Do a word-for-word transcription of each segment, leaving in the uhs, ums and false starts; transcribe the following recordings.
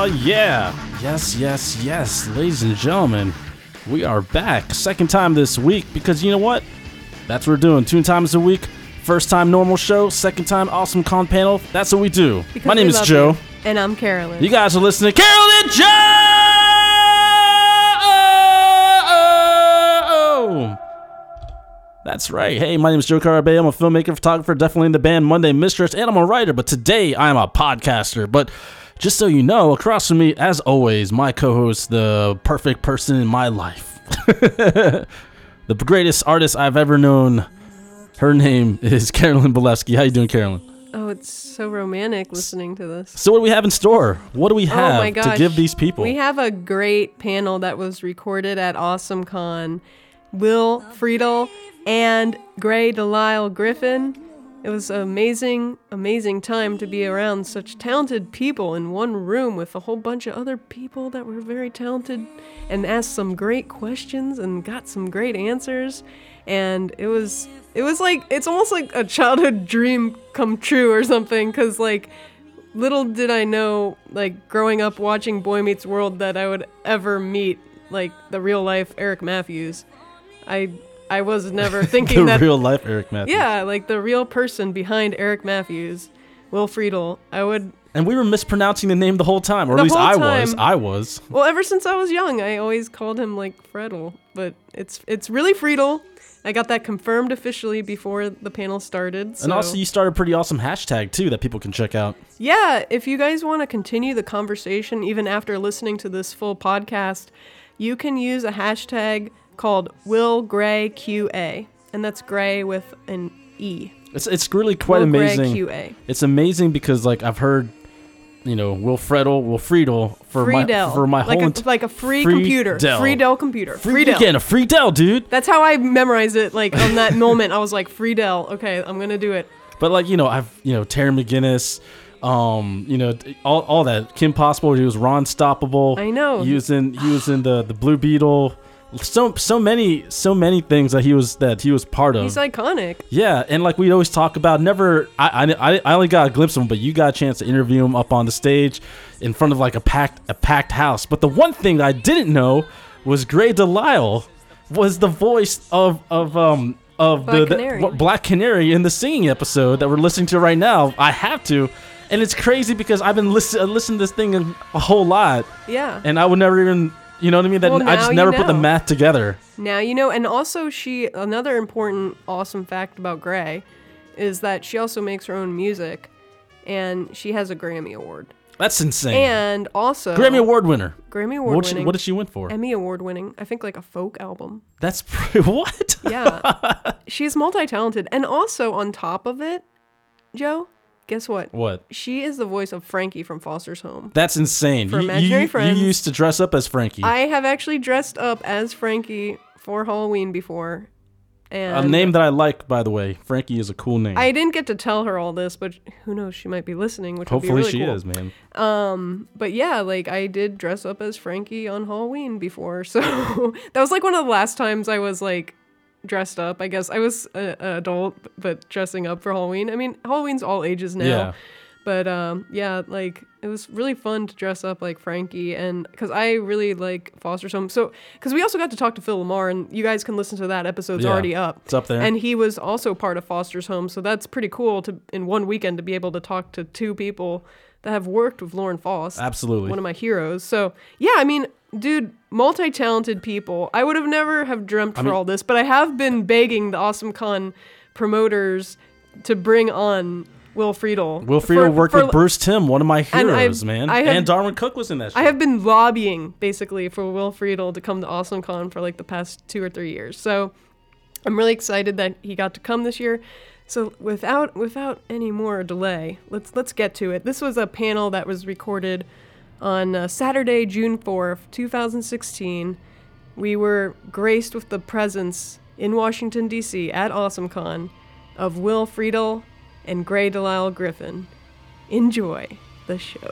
Oh, yeah. Yes, yes, yes. Ladies and gentlemen, we are back. Second time this week because you know what? That's what we're doing. Two times a week. First time normal show. Second time awesome con panel. That's what we do. Because My name is love Joe. you. And I'm Carolyn. You guys are listening to Carolyn and Joe! That's right. Hey, my name is Joe Carabay. I'm a filmmaker, photographer, definitely in the band Monday Mistress, and I'm a writer, but today I'm a podcaster. But just so you know, across from me, as always, my co-host, the perfect person in my life. The greatest artist I've ever known. Her name is Carolyn Bolevsky. How you doing, Carolyn? Oh, it's so romantic listening to this. So what do we have in store? What do we have oh my gosh. to give these people? We have a great panel that was recorded at Awesome Con. Will Friedle and Gray Delisle Griffin. It was an amazing, amazing time to be around such talented people in one room with a whole bunch of other people that were very talented and asked some great questions and got some great answers. And it was, it was like, it's almost like a childhood dream come true or something, because like, little did I know, like, growing up watching Boy Meets World, that I would ever meet, like, the real life Eric Matthews. I I was never thinking the that... real life Eric Matthews. Yeah, like the real person behind Eric Matthews, Will Friedle. I would... And we were mispronouncing the name the whole time, or the at least I time, was. I was. Well, ever since I was young, I always called him, like, Fredel. But it's it's really Friedle. I got that confirmed officially before the panel started. So. And also, you started a pretty awesome hashtag, too, that people can check out. Yeah, if you guys want to continue the conversation, even after listening to this full podcast, you can use a hashtag called Will Gray Q A, and that's Gray with an E. It's it's really quite Will amazing. Gray Q A. It's amazing because like I've heard, you know, Will Friedle, Will Friedle for Friedel. my for my like whole a, ent- like a free Friedel. computer, Friedel computer, Free, Friedel. Again, a Friedel, dude. That's how I memorized it. Like on that moment, I was like Friedel. Okay, I'm gonna do it. But like you know, I've you know Terry McGinnis. Um, you know, all all that. Kim Possible, he was Ron Stoppable. I know. He was in he was in the the Blue Beetle. So so many so many things that he was that he was part of. He's iconic. Yeah, and like we always talk about, never. I I I only got a glimpse of him, but you got a chance to interview him up on the stage, in front of like a packed a packed house. But the one thing I didn't know was Gray Delisle was the voice of of um of Black the, the Canary. what, Black Canary in the singing episode that we're listening to right now. I have to. And it's crazy because I've been listen, listening to this thing a whole lot. Yeah. And I would never even, you know what I mean? That Well, I just now never you put the know. math together. Now you know, and also she, another important, awesome fact about Gray is that she also makes her own music, and she has a Grammy Award. That's insane. And also... Grammy Award winner. Grammy Award What, she, winning. what did she win for? Emmy Award winning. I think like a folk album. That's pretty, what? Yeah. She's multi-talented. And also on top of it, Joe, guess what? What? She is the voice of Frankie from Foster's Home. That's insane. For you, Imaginary you, Friends. you used to dress up as Frankie. I have actually dressed up as Frankie for Halloween before. And a name that I like, by the way. Frankie is a cool name. I didn't get to tell her all this, but who knows? She might be listening, which Hopefully would be really she cool. is, man. Um, but yeah, like I did dress up as Frankie on Halloween before, so that was like one of the last times I was like dressed up. I guess I was a, an adult, but dressing up for Halloween. I mean, Halloween's all ages now. Yeah. But um, yeah, like it was really fun to dress up like Frankie, and because I really like Foster's Home. So because we also got to talk to Phil Lamar, and you guys can listen to that episode's Yeah, already up. it's up there. And he was also part of Foster's Home, so that's pretty cool to in one weekend to be able to talk to two people that have worked with Lauren Faust. Absolutely. One of my heroes. So yeah, I mean, dude, multi-talented people. I would have never have dreamt I for mean- all this, but I have been begging the Awesome Con promoters to bring on Will Friedle. Will Friedle For- worked for- with Bruce Timm, one of my And I've- heroes, man. I have- and Darwin Cook was in that show. I have been lobbying basically for Will Friedle to come to Awesome Con for like the past two or three years. So I'm really excited that he got to come this year. So without without any more delay, let's let's get to it. This was a panel that was recorded on uh, Saturday, June fourth, twenty sixteen. We were graced with the presence in Washington, D C at Awesome Con of Will Friedle and Gray Delisle Griffin. Enjoy the show.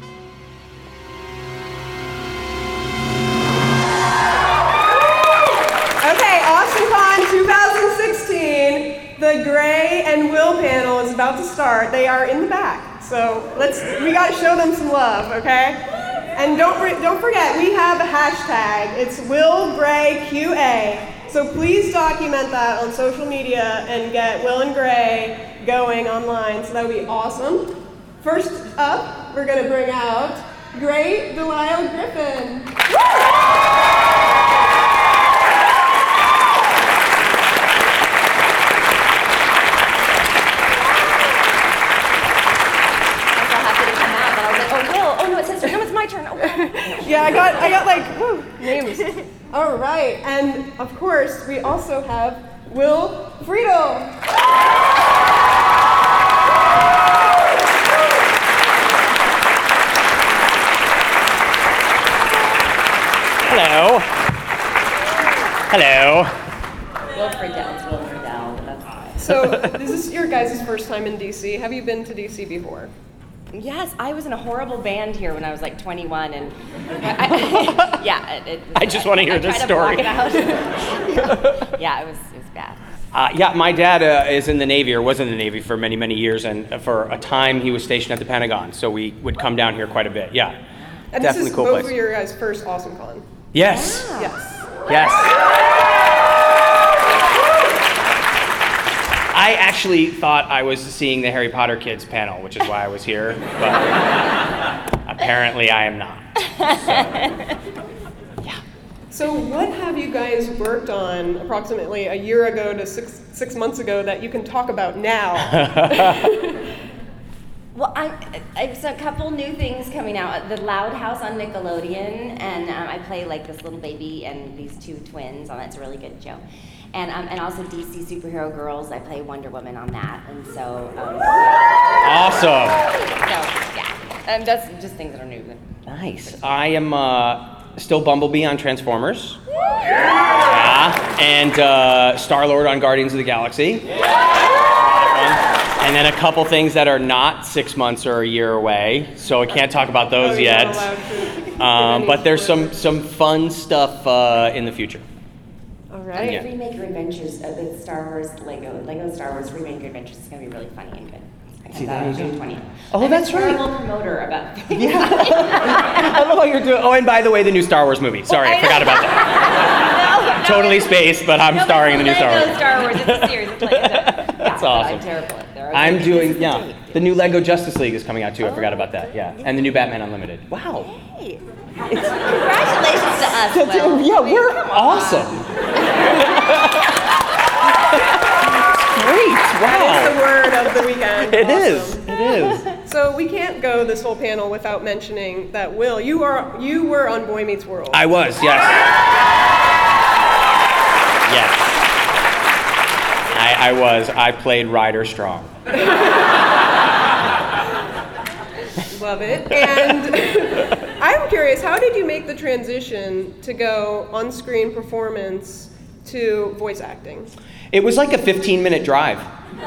Okay, AwesomeCon twenty sixteen, the Gray and Will panel is about to start. They are in the back, so let's, we gotta show them some love, okay? And don't re- don't forget, we have a hashtag. It's Will Gray Q A. So please document that on social media and get Will and Gray going online. So that would be awesome. First up, we're gonna bring out Gray Delisle Griffin. Yeah, I got, I got like, woo, names. All right, and of course, we also have Will Friedel. Hello. Hello. Will Friedel, Will Friedel, that's fine. So, this is your guys' first time in D C. Have you been to D C before? Yes, I was in a horrible band here when I was like twenty-one, and I, I, yeah, it, it was, I just want to hear I this tried story. To block it out. yeah, it was it was bad. Uh, yeah, my dad uh, is in the Navy, or was in the Navy for many, many years, and for a time he was stationed at the Pentagon, so we would come down here quite a bit. Yeah, And definitely this is cool both place. of your guys' first Awesome Con. Yes, Wow. Yes. yes. I actually thought I was seeing the Harry Potter kids panel, which is why I was here, but apparently I am not. So, yeah. So what have you guys worked on approximately a year ago to six six months ago that you can talk about now? Well, I, I have a couple new things coming out. The Loud House on Nickelodeon, and um, I play like this little baby and these two twins on that. It's a really good show. And um, and also D C Superhero Girls. I play Wonder Woman on that, and so. Um, Awesome. So yeah, um, that's just things that are new. Nice. I am uh, still Bumblebee on Transformers. Yeah. And uh, Star-Lord on Guardians of the Galaxy. And then a couple things that are not six months or a year away, so I can't talk about those Oh, you're not yet. allowed to give Um, any but there's some spoilers. some fun stuff uh, in the future. All And right. the Remake Your Adventures, uh, the Star Wars Lego, Lego Star Wars Remake Your Adventures is going to be really funny and good. I See, have that on there you June go. twentieth. Oh, I'm that's a right. terrible promoter about things. Yeah. I love how you're doing. Oh, and by the way, the new Star Wars movie. Sorry, I, I forgot know. about that. No, no, Totally it's- spaced, but I'm no, starring in the new it's Star Lego Wars. Star Wars. It's a series. It's like, yeah, That's but awesome. I'm terrible at there. I'm Okay, doing, this is yeah. great. The new Lego Justice League is coming out too. I forgot about that. Yeah, and the new Batman Unlimited. Wow. Hey, congratulations to us, Will. Yeah, I mean, we're come on. awesome. Great. That is the Wow. word of the weekend. It is. Awesome. It is. So we can't go this whole panel without mentioning that Will, you are you were on Boy Meets World. I was. Yes. Yes. I, I was. I played Ryder Strong. Love it. And I'm curious, how did you make the transition to go on-screen performance to voice acting? It was like a fifteen minute drive.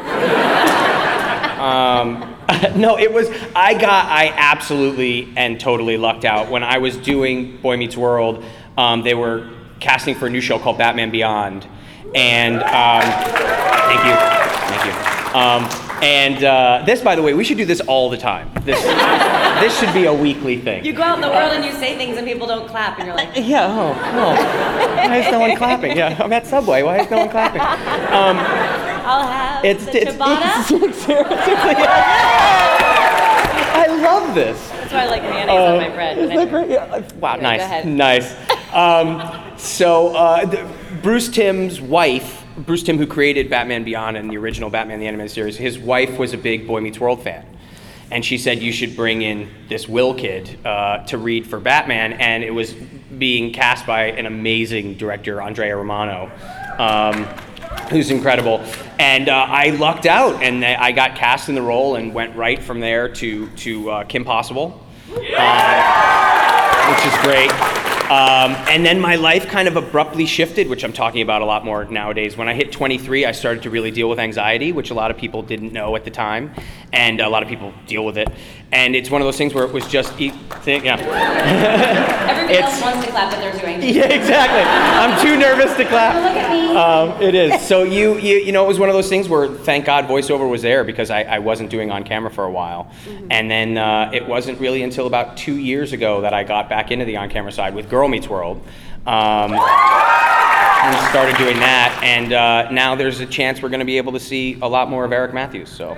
um, no, it was, I got, I absolutely and totally lucked out. When I was doing Boy Meets World, um, they were casting for a new show called Batman Beyond. And, um, thank you, thank you. Um, and uh, this, by the way, we should do this all the time. This, this should be a weekly thing. You go out in the world and you say things and people don't clap, and you're like, Yeah, oh, no. Why is no one clapping? Yeah, I'm at Subway. Why is no one clapping? Um, I'll have it's, the it's, ciabatta. it's, it's seriously, I love this. That's why I like mayonnaise Uh, on my bread. Isn't that great? Yeah. Wow, Anyway, nice, go ahead. nice. Um, so uh, the, Bruce Timm's wife, Bruce Timm, who created Batman Beyond and the original Batman the Animated Series, his wife was a big Boy Meets World fan. And she said, you should bring in this Will kid uh, to read for Batman. And it was being cast by an amazing director, Andrea Romano, um, who's incredible. And uh, I lucked out, and I got cast in the role and went right from there to, to uh, Kim Possible, uh, which is great. Um, and then my life kind of abruptly shifted, which I'm talking about a lot more nowadays. When I hit twenty-three, I started to really deal with anxiety, which a lot of people didn't know at the time, and a lot of people deal with it. And it's one of those things where it was just, e- thing, yeah. Everybody It's- else wants to clap, but they're doing. Yeah, exactly. I'm too nervous to clap. Oh, look at me. Um, it is. So you, you, you know, it was one of those things where, thank God, voiceover was there because I, I wasn't doing on camera for a while, mm-hmm. and then uh, it wasn't really until about two years ago that I got back into the on camera side with Girl Meets World. Um, and started doing that, and uh, now there's a chance we're going to be able to see a lot more of Eric Matthews. So.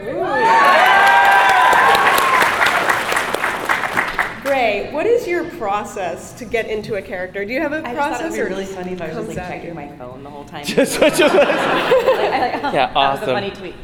Gray, what is your process to get into a character? Do you have a I just process? thought it would be or really funny if I was just comes like at checking you? my phone the whole time. Just, just, I, like, oh, Yeah, awesome. That was a funny tweet.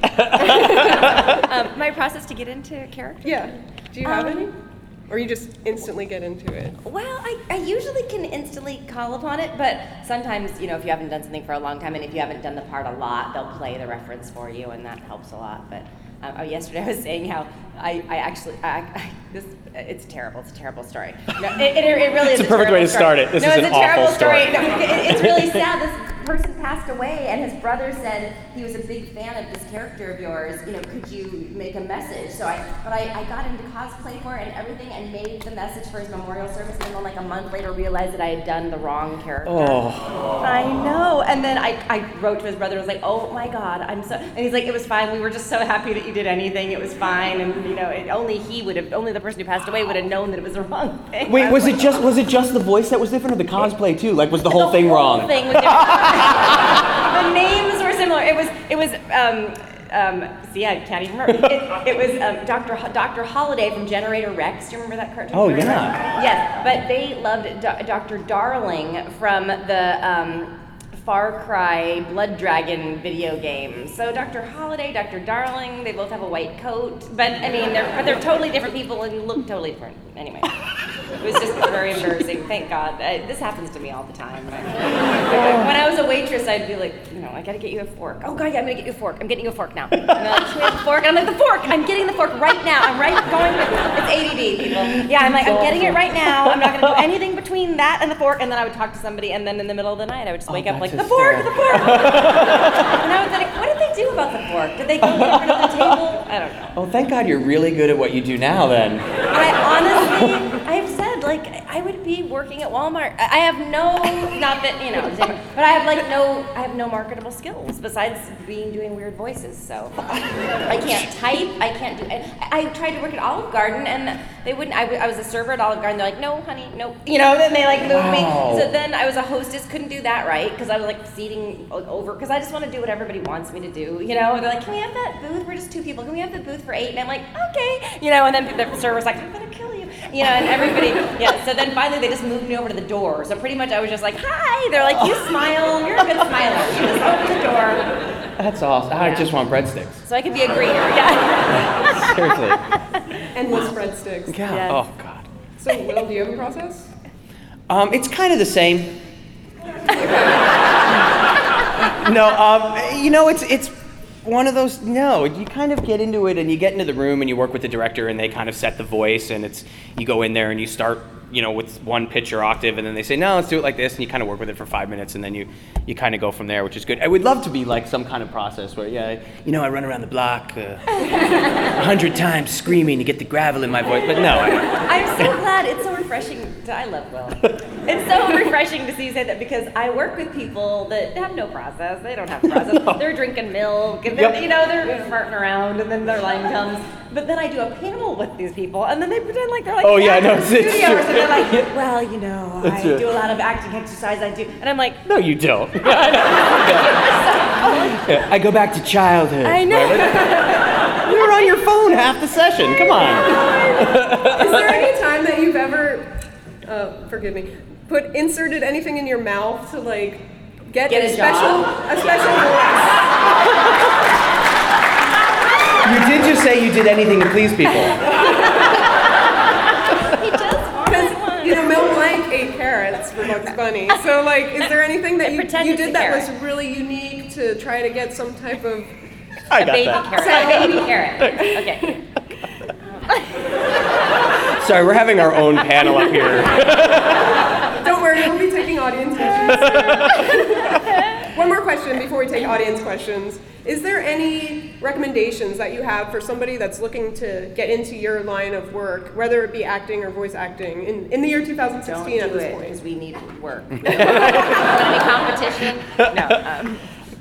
um, my process to get into a character? Yeah. Do you have Um, any? Or you just instantly get into it? Well, I, I usually can instantly call upon it, but sometimes, you know, if you haven't done something for a long time and if you haven't done the part a lot, they'll play the reference for you, and that helps a lot. But um, oh, yesterday I was saying how I, I actually, I, I, this, it's terrible, it's a terrible story. No, it, it, it really is It's a perfect way to story. start it. This no, is it's an a terrible awful story. No, it, it's really sad. This person passed away, and his brother said he was a big fan of this character of yours. You know, could you make a message? So I, but I, I got into cosplay for it and everything, and made the message for his memorial service, and then like a month later realized that I had done the wrong character. Oh. I know. And then I, I wrote to his brother. I was like, oh my God, I'm so. And he's like, it was fine. We were just so happy that you did anything. It was fine. And you know, it, only he would have, only the person who passed away would have known that it was the wrong thing. Wait, was it just was it just the voice that was different, or the cosplay too? Like, was the whole the thing whole wrong? Thing was different. The names were similar. It was, it was. Um, um, see, I can't even remember. It, it was um, Doctor Ho- Doctor Holiday from Generator Rex. Do you remember that cartoon? Oh, yeah. Yes, but they loved Do- Doctor Darling from the um, Far Cry Blood Dragon video game. So Doctor Holiday, Doctor Darling, they both have a white coat, but I mean, they're but they're totally different people and look totally different. Anyway. It was just very embarrassing. Thank God. I, this happens to me all the time. When I was a waitress, I'd be like, you know, I gotta get you a fork. Oh God, yeah, I'm gonna get you a fork. I'm getting you a fork now. And they're like, should we have a fork? And I'm like, the fork! I'm getting the fork right now. I'm right going with it's A D D, people. Yeah, I'm like, I'm getting it right now. I'm not gonna do anything between that and the fork. And then I would talk to somebody, and then in the middle of the night, I would just wake Oh, up like, that's the fork, hysterical. the fork! And I was like, what did they do about the fork? Did they go get rid of the table? I don't know. Oh, thank God you're really good at what you do now, then. I honestly, I've said, like, I would be working at Walmart. I I have no, not that, you know, but I have, like, no, I have no marketable skills besides being, doing weird voices, so. I can't type, I can't do, I, I tried to work at Olive Garden, and they wouldn't, I, w- I was a server at Olive Garden, they're like, no, honey, no, you know, then they, like, moved Wow. me. So then I was a hostess, couldn't do that right, because I was, like, seating o- over, because I just want to do what everybody wants me to do, you know? They're like, can we have that booth? We're just two people. Can we have the booth for eight? And I'm like, okay. You know, and then the server's like, I'm going to kill you. You know, and everybody, yeah. So then finally they just moved me over to the door. So pretty much I was just like, hi. They're like, you smile. You're a good smiler. You just open the door. That's awesome. I Yeah. just want breadsticks. So I could be a greeter, yeah. Seriously. Endless breadsticks. Yeah. Yes. Oh God. So, Will, do you have a process? Um, it's kind of the same. No, um, you know, it's it's one of those. No, you kind of get into it, and you get into the room, and you work with the director, and they kind of set the voice, and it's you go in there, and you start, you know, with one pitch or octave, and then they say, no, let's do it like this, and you kind of work with it for five minutes, and then you you kind of go from there, which is good. I would love to be like some kind of process where, yeah, you know, I run around the block a uh, hundred times screaming to get the gravel in my voice, but no. I, I'm so glad. It's so refreshing. To, I love Will. It's so refreshing to see you say that because I work with people that have no process. They don't have a process. No. They're drinking milk, and then, Yep. you know, they're farting around, and then their line comes. But then I do a panel with these people, and then they pretend like they're like, Oh, yeah, in no, the it's- it's studio, true. or something. They're like, well, you know, It's I true. do a lot of acting exercise. I do, and I'm like, no, you don't. I know. Yeah, I go back to childhood. I know. You were on your phone half the session. Come on. Is there any time that you've ever, uh, forgive me, put inserted anything in your mouth to like get, Get a, a special job? a special voice? You did just say you did anything to please people. he just Because you know Mel Blanc ate carrots for Bugs Bunny. So like, is there anything that I you, pretend you it's a did that carrot. was really unique to try to get some type of? I a got baby that. carrot. A baby carrot. Okay. Sorry, we're having our own panel up here. Don't worry, worry, we'll be taking audience questions. One more question before we take audience questions. Is there any recommendations that you have for somebody that's looking to get into your line of work, whether it be acting or voice acting, in, in the year two thousand sixteen Don't at do this it, point? because we need work. Want any competition? No. Um,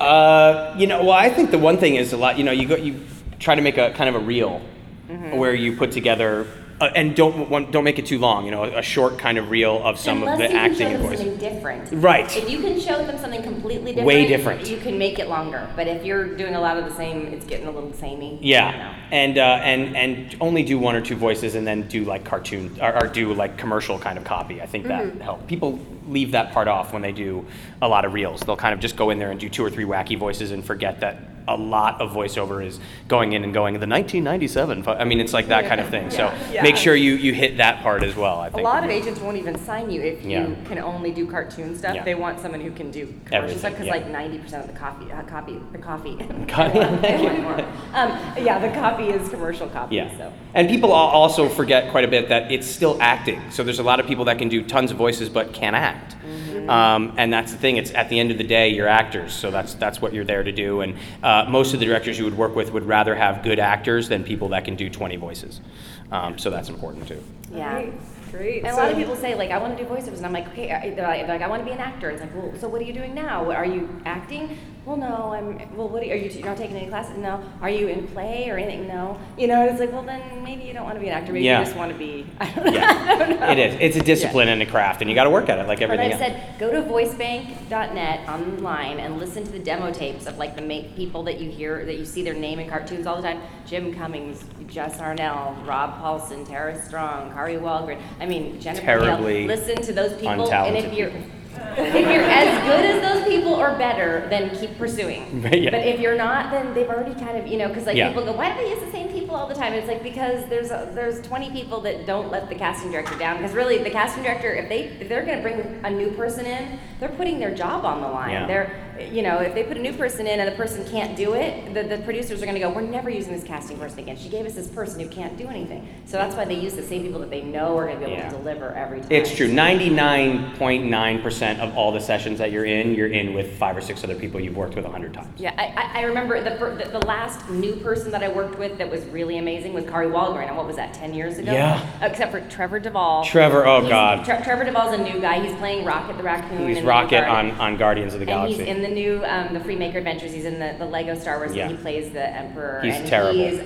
Uh, you know, well, I think the one thing is a lot. You know, you go, you try to make a kind of a reel Mm-hmm. where you put together, uh, and don't one, don't make it too long. You know, a short kind of reel of some Unless of the you can acting show and them voice. something different. Right. If you can show them something completely different, Way different. you can make it longer. But if you're doing a lot of the same, it's getting a little samey. Yeah, and uh, and and only do one or two voices, and then do like cartoon or, or do like commercial kind of copy. I think that helps. People leave that part off when they do a lot of reels. They'll kind of just go in there and do two or three wacky voices and forget that a lot of voiceover is going in and going the nineteen ninety-seven. fu- I mean, it's like that kind of thing. So Yeah. make sure you you hit that part as well. I A think lot of agents won't even sign you if you Yeah. can only do cartoon stuff. Yeah. They want someone who can do commercial Everything, stuff because yeah. like ninety percent of the copy, uh, copy, the coffee. Copy. They want more. Um, yeah, the copy is commercial copy. Yeah, So. and people al- also forget quite a bit that it's still acting. So there's a lot of people that can do tons of voices but can't act. Um, and that's the thing. It's at the end of the day, you're actors, so that's that's what you're there to do. And uh, most of the directors you would work with would rather have good actors than people that can do twenty voices. Um, so that's important too. Yeah. Great, great. And a So- lot of people say, like, I want to do voiceovers, and I'm like, okay, I- they're like, they're like, I want to be an actor. It's like, well, so what are you doing now? What, are you acting? Well, no, I'm, well, what are you, are you, you're not taking any classes? No. Are you in play or anything? No. You know, and it's like, well, then maybe you don't want to be an actor. Maybe Yeah. you just want to be, I don't know. Yeah, it is. It's a discipline and a craft, and you got to work at it like But everything I've else. said, go to voicebank dot net online and listen to the demo tapes of like the ma- people that you hear, that you see their name in cartoons all the time. Jim Cummings, Jess Arnell, Rob Paulson, Tara Strong, Kari Walgren. I mean, Jennifer Terribly Hale. Listen to those people, and if untalented you're if you're as good as those people or better, then keep pursuing. Yeah. But if you're not, then they've already kind of, you know, because like Yeah. people go, why do they use the same people all the time? It's like because there's a, there's twenty people that don't let the casting director down. Because really, the casting director, if they if they're going to bring a new person in, they're putting their job on the line. Yeah. They're, you know, if they put a new person in and the person can't do it, the, the producers are going to go, we're never using this casting person again. She gave us this person who can't do anything. So that's why they use the same people that they know are going to be able Yeah. to deliver every time. It's true. ninety-nine point nine percent of all the sessions that you're in, you're in with five or six other people you've worked with a hundred times. Yeah, I, I I remember the, fir- the the last new person that I worked with that was really amazing was Kari Walgren, and what was that, ten years ago? Yeah. Except for Trevor Duvall. Trevor, oh He's- God. Tre- Trevor Duvall's a new guy. He's playing Rocket the Raccoon. He's in the Rocket new on, Guardian. on Guardians of the And Galaxy. he's in the new um, the Freemaker Adventures. He's in the, the Lego Star Wars. Yeah. And he plays the Emperor. He's and terrible. He's,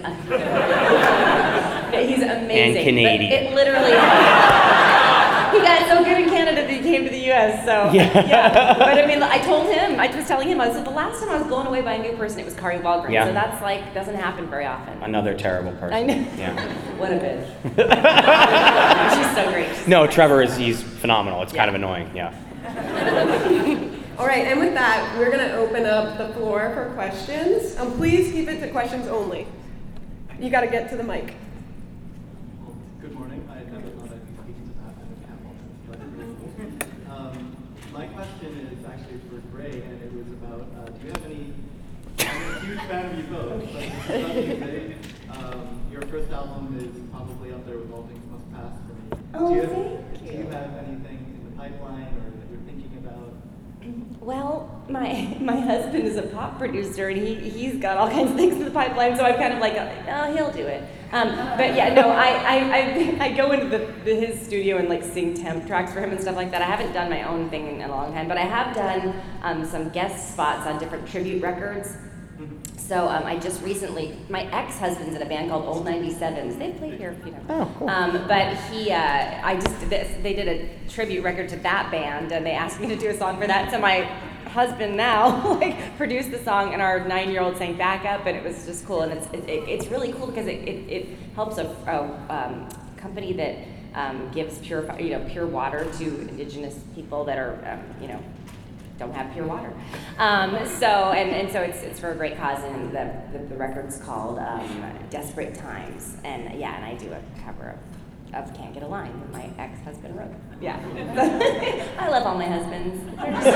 he's amazing. And Canadian. But it literally. He got so good in Canada that he came to the U S. So Yeah. But I mean, I told him. I was telling him. I said the last time I was blown away by a new person, it was Kari Walgren. Yeah. So that's like doesn't happen very often. Another terrible person. I know. Yeah. What a bitch. She's so great. She's No, Trevor is he's phenomenal. It's kind Yeah. of annoying. Yeah. All right, and with that, we're going to open up the floor for questions. Um, please keep it to questions only. You got to get to the mic. Well, good morning. I never thought I'd be speaking to that kind of panel, but it's really cool. Um, my question is actually for Gray, and it was about, uh, do you have any, I'm a huge fan of you both, but this is about you, Gray. Um, your first album is probably up there with All Things Must Pass for me. Oh, do you have, thank Do you have anything in the pipeline or that you're thinking about? Well, my my husband is a pop producer, and he he's got all kinds of things in the pipeline. So I'm kind of like, oh, he'll do it. Um, but yeah, no, I I, I, I go into the, the his studio and like sing temp tracks for him and stuff like that. I haven't done my own thing in a long time, but I have done um, some guest spots on different tribute records. So um, I just recently, my ex-husband's in a band called Old ninety-sevens. They've played here a few times. Oh, cool. Um, but he, uh, I just, did this, they did a tribute record to that band, and they asked me to do a song for that. So my husband now like produced the song, and our nine-year-old sang backup, and it was just cool. And it's it, it, it's really cool because it, it, it helps a, a um, company that um, gives pure you know pure water to indigenous people that are um, you know. don't have pure water. Um, so, and, and so it's it's for a great cause, and the, the, the record's called um, Desperate Times. And yeah, and I do a cover of, of Can't Get a Line that my ex-husband wrote. Yeah. I love all my husbands. They're just-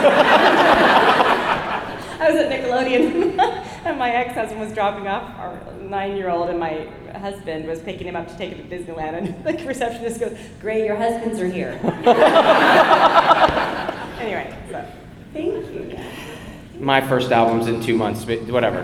I was at Nickelodeon, and my ex-husband was dropping off our nine-year-old, and my husband was picking him up to take him to Disneyland, and the receptionist goes, Gray, your husbands are here. Anyway, so thank you. My first album's in two months, but whatever.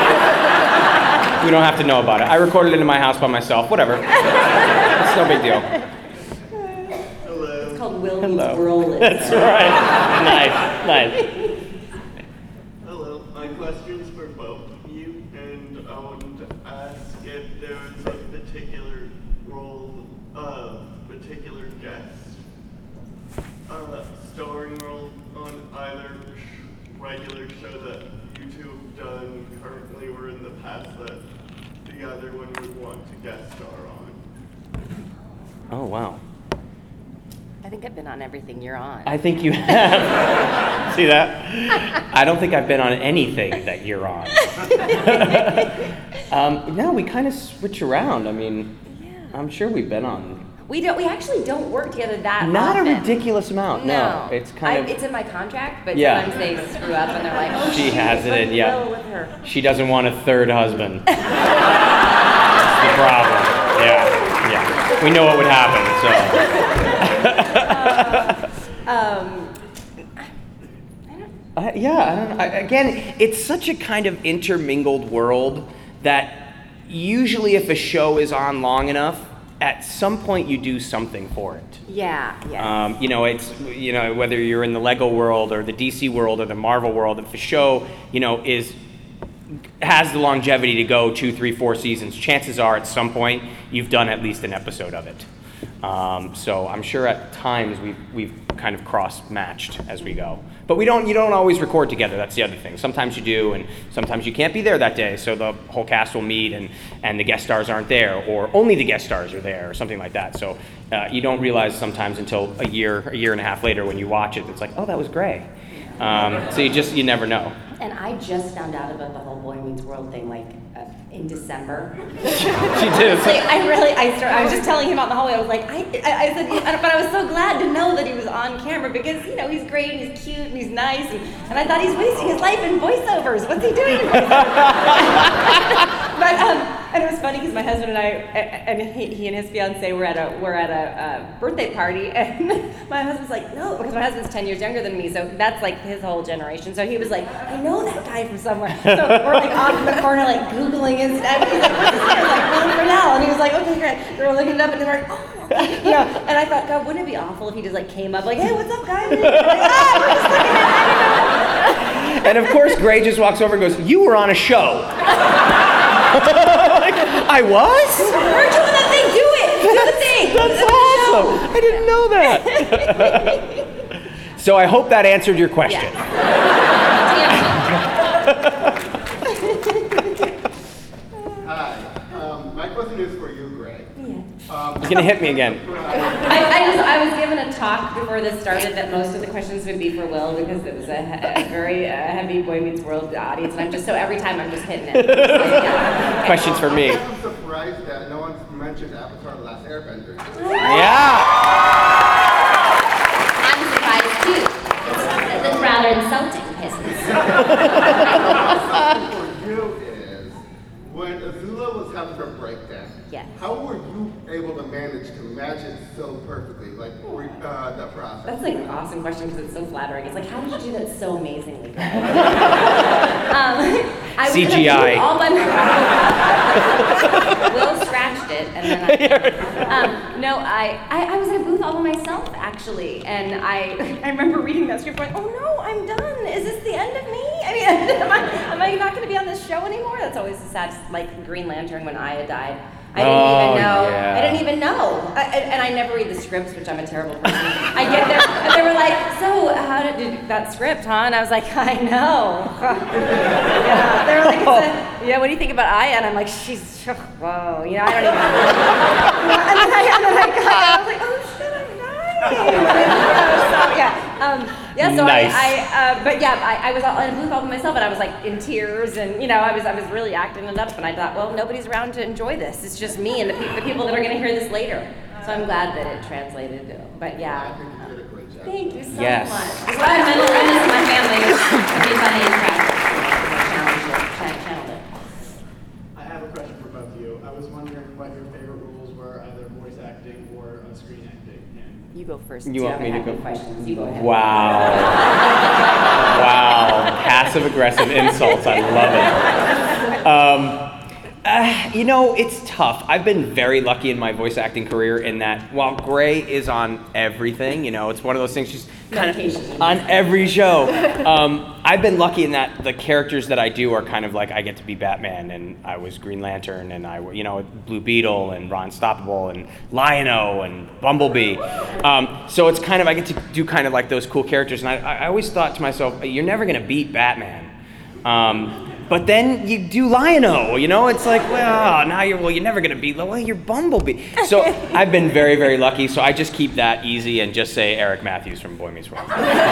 We don't have to know about it. I recorded it in my house by myself, whatever. It's no big deal. Hello. It's called Will Hello. Meets World. That's right. Nice, nice. Hello. My question's for both of you, and I wanted to ask if there was a particular role, uh, particular guest, uh, starring role on either regular show that you two have done currently or in the past that the other one would want to guest star on. Oh, wow. I think I've been on everything you're on. I think you have. See that? I don't think I've been on anything that you're on. um, no, we kind of switch around. I mean, Yeah. I'm sure we've been on. We don't. We actually don't work together that Not often. a ridiculous amount. No, it's kind I, of. It's in my contract, but Yeah. sometimes they screw up and they're like, oh, She shoot, has it let's in, yeah. go with her. She doesn't want a third husband. That's the problem. Yeah, yeah. We know what would happen. So. Um, Uh, yeah, I don't know. I, again, it's such a kind of intermingled world that usually if a show is on long enough, at some point you do something for it. yeah, yeah. Um, you know, it's, you know, whether you're in the Lego world or the D C world or the Marvel world, if a show, you know, is has the longevity to go two, three, four seasons, chances are at some point you've done at least an episode of it. Um, so I'm sure at times we've we've kind of cross-matched as we go. But we don't you don't always record together, that's the other thing. Sometimes you do, and sometimes you can't be there that day, so the whole cast will meet and, and the guest stars aren't there, or only the guest stars are there, or something like that. So uh, you don't realize sometimes until a year, a year and a half later when you watch it, it's like, oh, that was Gray. Um, so you just, you never know. And I just found out about the whole Boy Meets World thing like uh, in December. She did. Like I really, I started, I was just telling him out in the hallway. I was like, I, I, I said, but I was so glad to know that he was on camera because you know he's great and he's cute and he's nice and, and I thought he's wasting his life in voiceovers. What's he doing in voiceovers? But um, and it was funny because my husband and I and he, he and his fiance were at a were at a uh, birthday party and my husband's like, no, because my husband's ten years younger than me, so that's like his whole generation. So he was like, I know that guy from somewhere. So we're like off in the corner like Googling his stuff. He's like, what's his name? I was like, Will Friedle. And he was like, okay, great. We were looking it up and they were like, oh, you know. And I thought, God, wouldn't it be awful if he just like came up like, hey, what's up, guys? And like, ah, we're just looking at it. And of course, Gray just walks over and goes, you were on a show. Like, I was? We're doing the thing. Do it. Do the thing. That's awesome. I didn't know that. So I hope that answered your question. Hi. Um, my question is for you, Gray. Um, You're gonna hit me again. I, I, just, I was given a talk before this started that most of the questions would be for Will because it was a, he- a very uh, heavy Boy Meets World audience, and I'm just so every time I'm just hitting it. So, yeah. Questions for me. I'm surprised that no one's mentioned Avatar: The Last Airbender. Yeah. I'm surprised too. That's rather insulting, Pistons. For you is, when Azula was having her breakdown, Yes. how were you able to manage to match it so perfectly, like re- uh, the process? That's like an awesome question because it's so flattering. It's like, how did you do that so amazingly? um, I was C G I. gonna do all by myself. Will scratched it, and then I. Um, no, I, I I was in a booth all by myself actually, and I I remember reading that script going, oh no, I'm done. Is this the end of me? I mean, am I am I not going to be on this show anymore? That's always the sad, like Green Lantern when Aya died. I didn't Oh, even know. yeah. I didn't even know. I, and and I never read the scripts, which I'm a terrible person. I get there, and they were like, "So, how did you, that script, huh?" And I was like, "I know." Yeah. They were like, it's a, "Yeah, what do you think about Aya?" And I'm like, "She's whoa, you know, I don't even." and then I, and then I got, I was like, "Oh shit, I'm dying." So yeah, um, yeah. So Nice. I, I uh, but yeah, I, I was all in a booth all by myself, and I was like in tears, and you know, I was, I was really acting it up, and I thought, well, nobody's around to enjoy this. It's just me and the, pe- the people that are going to hear this later. So I'm glad that it translated. But I yeah. think you did a great job. Thank you so Yes. much. It's why I'm mental illness in my family. It'd be funny and challenge it. Channel it. I have a question for both of you. I was wondering what your favorite rules prefer either voice acting or uh, screen acting? And You go first. You too. want I me to have go? questions. You go ahead. Wow. Wow. Passive aggressive insults. I love it. Um, uh, you know, it's tough. I've been very lucky in my voice acting career in that while Gray is on everything, you know, it's one of those things she's kind of on every show. Um, I've been lucky in that the characters that I do are kind of like I get to be Batman, and I was Green Lantern, and I, you know, Blue Beetle, and Ron Stoppable, and Lion-O, and Bumblebee. Um, so it's kind of I get to do kind of like those cool characters, and I, I always thought to myself, you're never gonna beat Batman. Um, but then you do Lion-O, you know, it's like, well, now you're, well, you're never gonna beat, well, you're Bumblebee. So I've been very, very lucky, so I just keep that easy and just say Eric Matthews from Boy Meets World.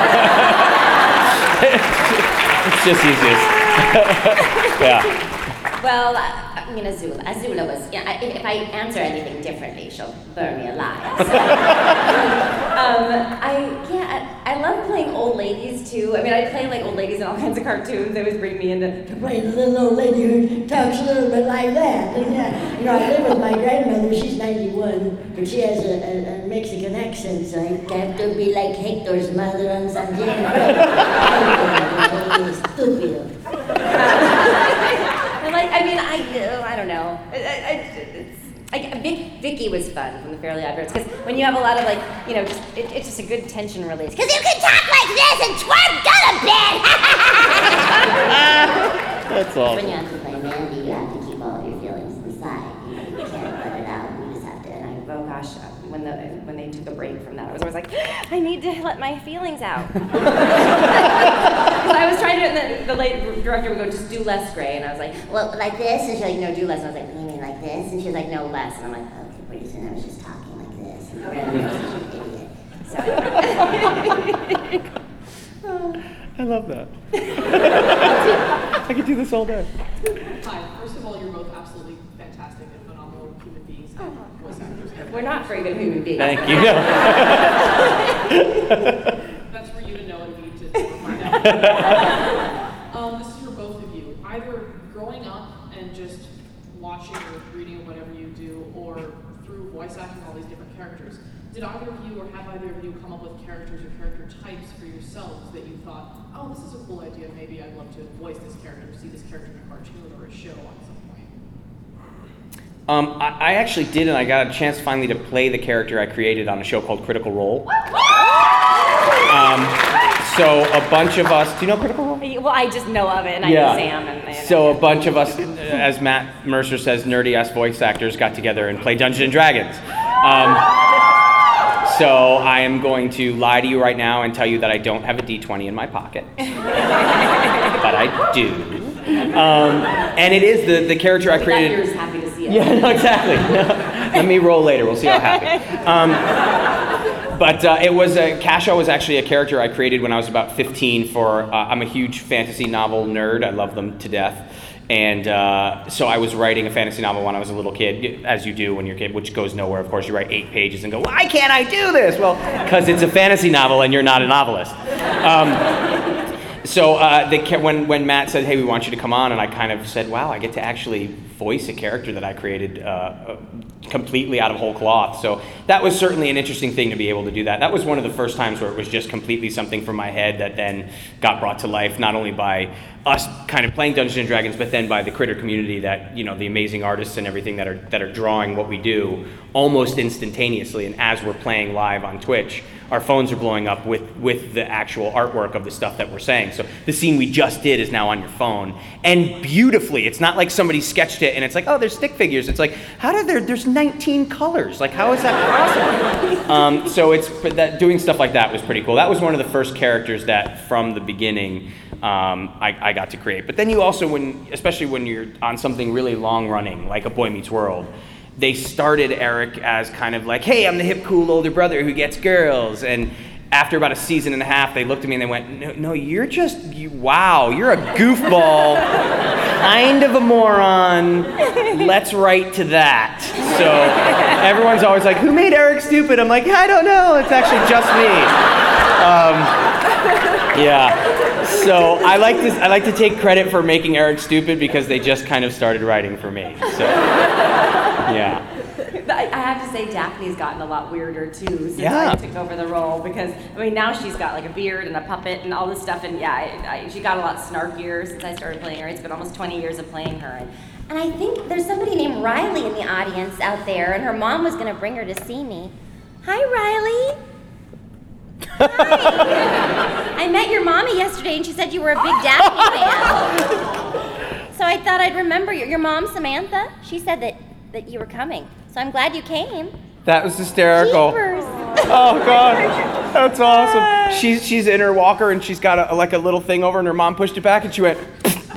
It's just easiest. Yeah. Well, I I mean, Azula. Azula was, yeah, I- if, if I answer anything differently, she'll burn me alive. So. um, I, yeah, I, I love playing old ladies too. I mean, I play like old ladies in all kinds of cartoons. They always bring me into to play the little old lady who talks a little bit like that. And yeah, you know, I live with my grandmother. She's ninety-one, but she has a, a, a Mexican accent, so I have to be like Hector's mother on San Diego. Stupid. I like, I mean, I, uh, I don't know. I, I, it's, I, Vic, Vicky was fun from the Fairly Odd Parents, because when you have a lot of like, you know, just it, it's just a good tension release. Because you can talk like this and twerk got a bit. That's all. When you have to play Mandy, you have to keep all of your feelings inside. You can't let it out. You just have to. And I, oh gosh, uh, when the when they took a break from that, I was always like, I need to let my feelings out. I was trying to, and the, the late director would go, just do less, Gray, and I was like, Well, like this, and she's like, no, do less. And I was like, what do you mean like this? And she's like, no, less. And I'm like, okay, pretty soon I was just talking like this. And I'm an idiot. so. I love that. I could do this all day. Hi. First of all, you're both absolutely fantastic and phenomenal human beings and voice actors. We're not very good human beings. Thank you. That's for you to know and me to find out. um, this is for both of you. Either growing up and just watching or reading or whatever you do, or through voice acting all these different characters, did either of you or have either of you come up with characters or character types for yourselves that you thought, oh, this is a cool idea, maybe I'd love to voice this character, see this character in a cartoon or a show at some point? Um, I, I actually did, and I got a chance finally to play the character I created on a show called Critical Role. Um, so a bunch of us, do you know Critical Role? Well, I just know of it, and I Yeah. know Sam. And, and So a bunch of us, as Matt Mercer says, nerdy-ass voice actors got together and played Dungeons and Dragons. Um, so I am going to lie to you right now and tell you that I don't have a D twenty in my pocket. But I do. Um, and it is the, the character I created. You're happy to see it. Yeah, no, exactly. Let me roll later. We'll see how happy. Um, but uh, it was a, Casho was actually a character I created when I was about fifteen for, uh, I'm a huge fantasy novel nerd. I love them to death. And uh, so I was writing a fantasy novel when I was a little kid, as you do when you're a kid, which goes nowhere. Of course, you write eight pages and go, why can't I do this? Well, because it's a fantasy novel and you're not a novelist. Um, so uh, they, when, when Matt said, hey, we want you to come on, and I kind of said, wow, I get to actually voice a character that I created uh, completely out of whole cloth. So that was certainly an interesting thing to be able to do that. That was one of the first times where it was just completely something from my head that then got brought to life, not only by us kind of playing Dungeons and Dragons, but then by the critter community, that, you know, the amazing artists and everything that are that are drawing what we do almost instantaneously. And as we're playing live on Twitch, our phones are blowing up with, with the actual artwork of the stuff that we're saying. So the scene we just did is now on your phone, and beautifully. It's not like somebody sketched it and it's like, oh, there's stick figures. It's like, how did there? There's nineteen colors. Like, how is that possible? um, so it's that doing stuff like that was pretty cool. That was one of the first characters that, from the beginning, um, I, I got to create. But then you also, when, especially when you're on something really long running, like a Boy Meets World, they started Eric as kind of like, hey, I'm the hip, cool older brother who gets girls. And after about a season and a half, they looked at me and they went, no, no you're just, you, wow, you're a goofball, kind of a moron. Let's write to that. So everyone's always like, who made Eric stupid? I'm like, I don't know. It's actually just me. Um, yeah. So I like to I like to take credit for making Eric stupid because they just kind of started writing for me. So yeah. But I, I have to say, Daphne's gotten a lot weirder too since Yeah. I took over the role because I mean now she's got like a beard and a puppet and all this stuff, and yeah, I, I, she got a lot snarkier since I started playing her. It's been almost twenty years of playing her, and, And I think there's somebody named Riley in the audience out there, and her mom was going to bring her to see me. Hi, Riley. Hi. I met your mommy yesterday, and she said you were a big Daphne fan. So I thought I'd remember you. Your mom, Samantha, she said that, that you were coming. So I'm glad you came. That was hysterical. Jeepers. Oh God, that's awesome. She's she's in her walker and she's got a, like a little thing over, and her mom pushed it back, and she went.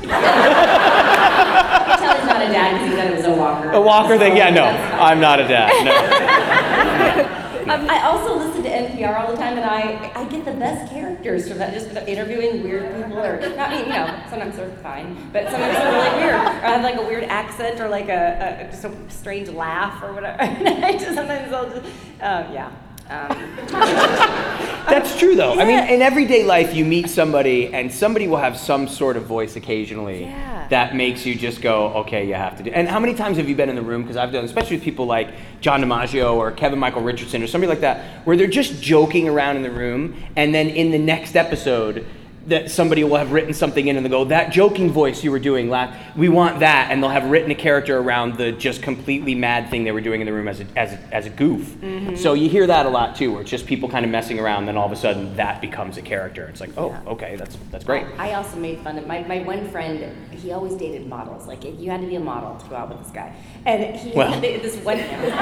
tell he's not a dad because he said it was a walker. A walker thing? Yeah, no, I'm not a dad. No. um, I also listen to N P R all the time, and I I get the best characters from that. Just interviewing weird people, or not, you know, sometimes they're fine, but sometimes they're really weird. Or I have like a weird accent, or like a, a just a strange laugh, or whatever. I just sometimes I'll just, uh, yeah. Um. That's true, though. Yeah. I mean, in everyday life, you meet somebody, and somebody will have some sort of voice occasionally yeah. that makes you just go, okay, you have to do. And how many times have you been in the room? Because I've done, especially with people like John DiMaggio or Kevin Michael Richardson or somebody like that, where they're just joking around in the room, and then in the next episode, that somebody will have written something in and they go, that joking voice you were doing last, we want that, and they'll have written a character around the just completely mad thing they were doing in the room as a, as a, as a goof. Mm-hmm. So you hear that a lot too, where it's just people kind of messing around, then all of a sudden that becomes a character. It's like, oh, yeah. okay, that's that's great. I also made fun of, my, my one friend, he always dated models. Like, you had to be a model to go out with this guy. And he, well. this one,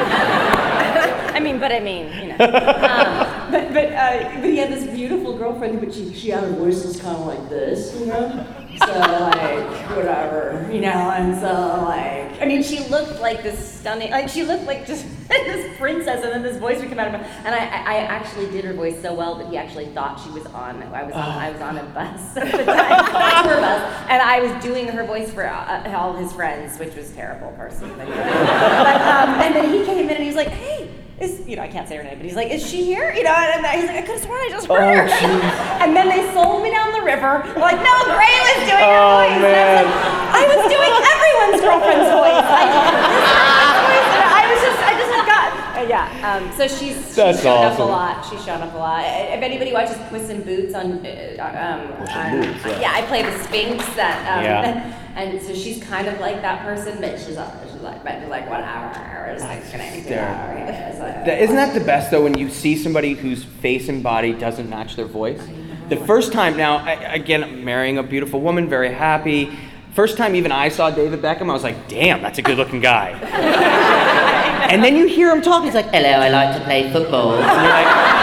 I mean, but I mean, you know. Um, but but, uh, but he had this beautiful girlfriend, but she, she had her voice was kind of like this, you know? So, like, whatever, you know, and so, like, I mean, she looked like this stunning, like, she looked like just this princess, and then this voice would come out of her, and I, I actually did her voice so well that he actually thought she was on, I was, I was on a bus at the time, tour bus, and I was doing her voice for uh, all his friends, which was terrible, personally. But, um, and then he came in and he was like, hey, is, you know, I can't say her name, but he's like, is she here? You know, and he's like, I could have sworn I just heard her. Oh, and then they sold me down the river. They're like, no, Gray was doing her oh, voice. Man. And I was like, I was doing everyone's girlfriend's voice. I, voice and I was just, I just had got, uh, yeah. Um, so she's, she's That's shown awesome. up a lot. She's shown up a lot. If anybody watches Puss in Boots on, uh, um, on Boots, yeah. yeah, I play the Sphinx. That, um, Yeah. and so she's kind of like that person, but she's like, she's like, but she's like whatever. It's like, can I do that? It's like, That, isn't that the best, though, when you see somebody whose face and body doesn't match their voice? The first time, now, I, again, I'm marrying a beautiful woman, very happy. First time even I saw David Beckham, I was like, damn, that's a good-looking guy. And then you hear him talk, he's like, hello, I like to play football. And you're like,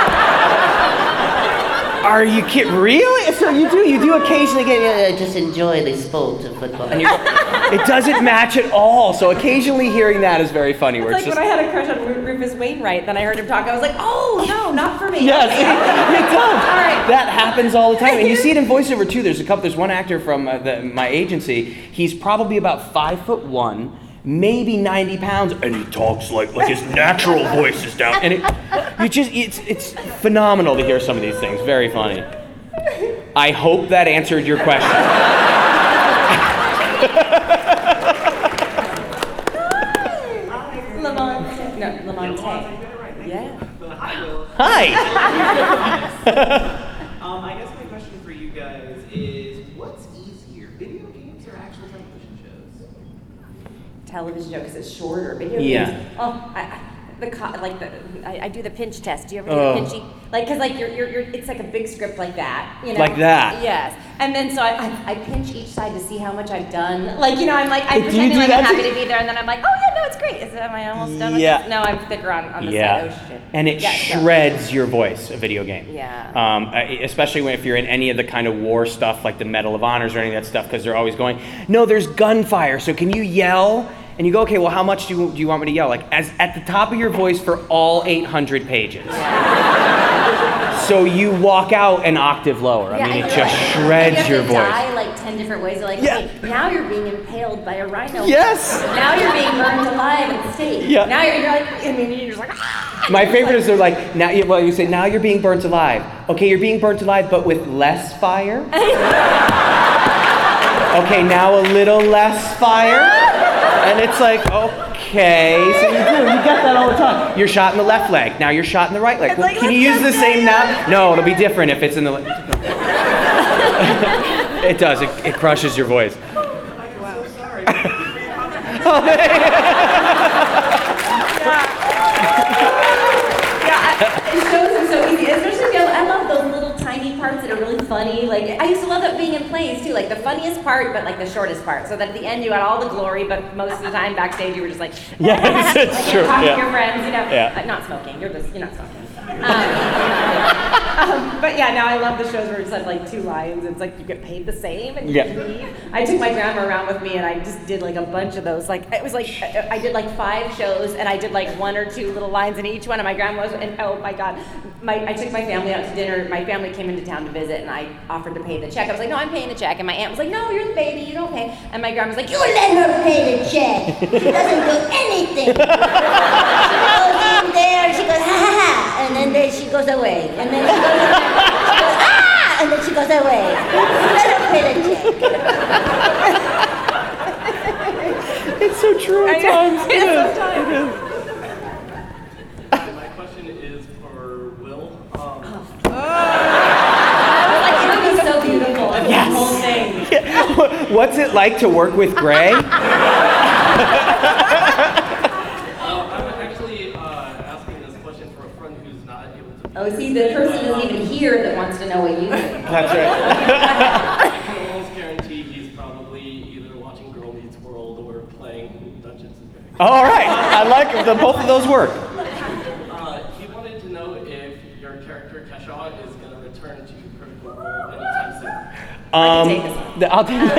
are you kidding? Really? So you do, you do occasionally get, uh, just enjoy the sport of football. And you're, it doesn't match at all. So occasionally hearing that is very funny. Where it's it's like just, when I had a crush on Ru- Rufus Wainwright, then I heard him talk, I was like, oh, no, not for me. yes, it does. All right. That happens all the time. And you see it in voiceover too. There's a couple, there's one actor from uh, the, my agency. He's probably about five foot one. Maybe ninety pounds, and he talks like like his natural voice is down. And it, you just it's it's phenomenal to hear some of these things. Very funny. I hope that answered your question. Lamont, no, Lamont. Yeah. Hi. um, I guess my question for you guys is, what's easier, video games or actual television shows? Television show because it's shorter. Video Yeah. games. Oh, I, I, the co- like the I, I do the pinch test. Do you ever do Oh. the pinchy? Like, because like you're, you're you're it's like a big script like that. You know. Like that? Yes. And then so I, I I pinch each side to see how much I've done. Like, you know, I'm like Hey, I'm do you pretending do like that I'm happy too? to be there, and then I'm like, oh yeah, no, it's great. Is am I almost done with Yeah. this? No, I'm thicker on on the Yeah. side. Oh shit. And it Yeah, so- shreds your voice, a video game. Yeah. Um, uh, especially when if you're in any of the kind of war stuff like the Medal of Honors or any of that stuff, because they're always going, no, there's gunfire, so can you yell? And you go, okay, well, how much do you, do you want me to yell? Like, as at the top of your voice for all eight hundred pages. So you walk out an octave lower. I Yeah, mean, and it you're just like- shreds you have your to voice. Die like ten different ways. They're like, Yeah. okay, now you're being impaled by a rhino. Yes. Now you're being burned alive at the stake. Yeah. Now you're, you're like, I mean, you're just like, ah. My favorite is they're like, now you, well, you say, now you're being burnt alive. Okay, you're being burnt alive, but with less fire. Okay, now a little less fire. And it's like, Okay, so you do. You get that all the time. You're shot in the left leg. Now you're shot in the right leg. Well, like, can you use the same now? No, it'll be different if it's in the. Le- it does. It, it crushes your voice. Wow. So sorry. It shows are so easy, especially I love those little tiny parts that are really funny. Like I used to love that being in plays too, like the funniest part, but like the shortest part. So that at the end you had all the glory, but most of the time backstage you were just like, yes, it's like true. talking Yeah. to your friends, you know, Yeah. uh, not smoking. You're just you're not smoking. Um, um, but yeah, now I love the shows where it's like, like two lines. It's like you get paid the same and you Yeah. leave. I took my grandma around with me and I just did like a bunch of those. Like it was like I I did like five shows and I did like one or two little lines in each one. And my grandma was and oh my god, my I took my family out to dinner. My family came into town to visit and I offered to pay the check. I was like, no, I'm paying the check. And my aunt was like, no, you're the baby, you don't pay. And my grandma was like, You let her pay the check. She doesn't do anything. She goes in there, she goes, ha ha ha. And then there she goes away. And then she goes, she goes ah! And then she goes away. Let her pay the check. It's so true at times. It is. It is. My question is for Will. Um, like, it would be so beautiful if Yes. the whole thing. What's it like to work with Gray? Uh, I'm actually uh, asking this question for a friend who's not able to be Oh, see, the person isn't even here that wants to know what you think. That's right. I can almost guarantee he's probably either watching Girl Meets World or playing Dungeons and Dragons. All right. I like the, both of those work. Uh, he wanted to know if your character Keshaw is going to return to Critical Role anytime soon. Um, take this one. the- I'll take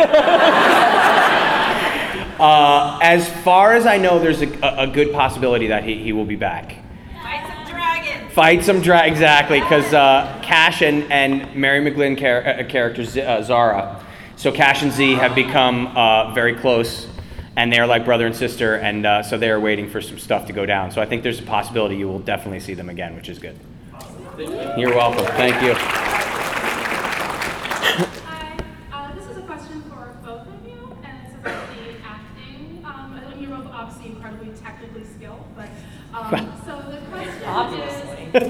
uh, as far as I know, there's a, a, a good possibility that he, he will be back. Fight some dragons. Fight some drag, exactly, because uh, Cash and, and Mary McGlynn char- uh, character Z- uh, Zara. So Cash and Z have become uh, very close, and they're like brother and sister, and uh, so they're waiting for some stuff to go down. So I think there's a possibility you will definitely see them again, which is good. You're welcome. Thank you. Hi, uh, this is a question for both of you, and it's about the acting. Um, I think you're both obviously incredibly technically skilled, but um, so the question Obviously. is,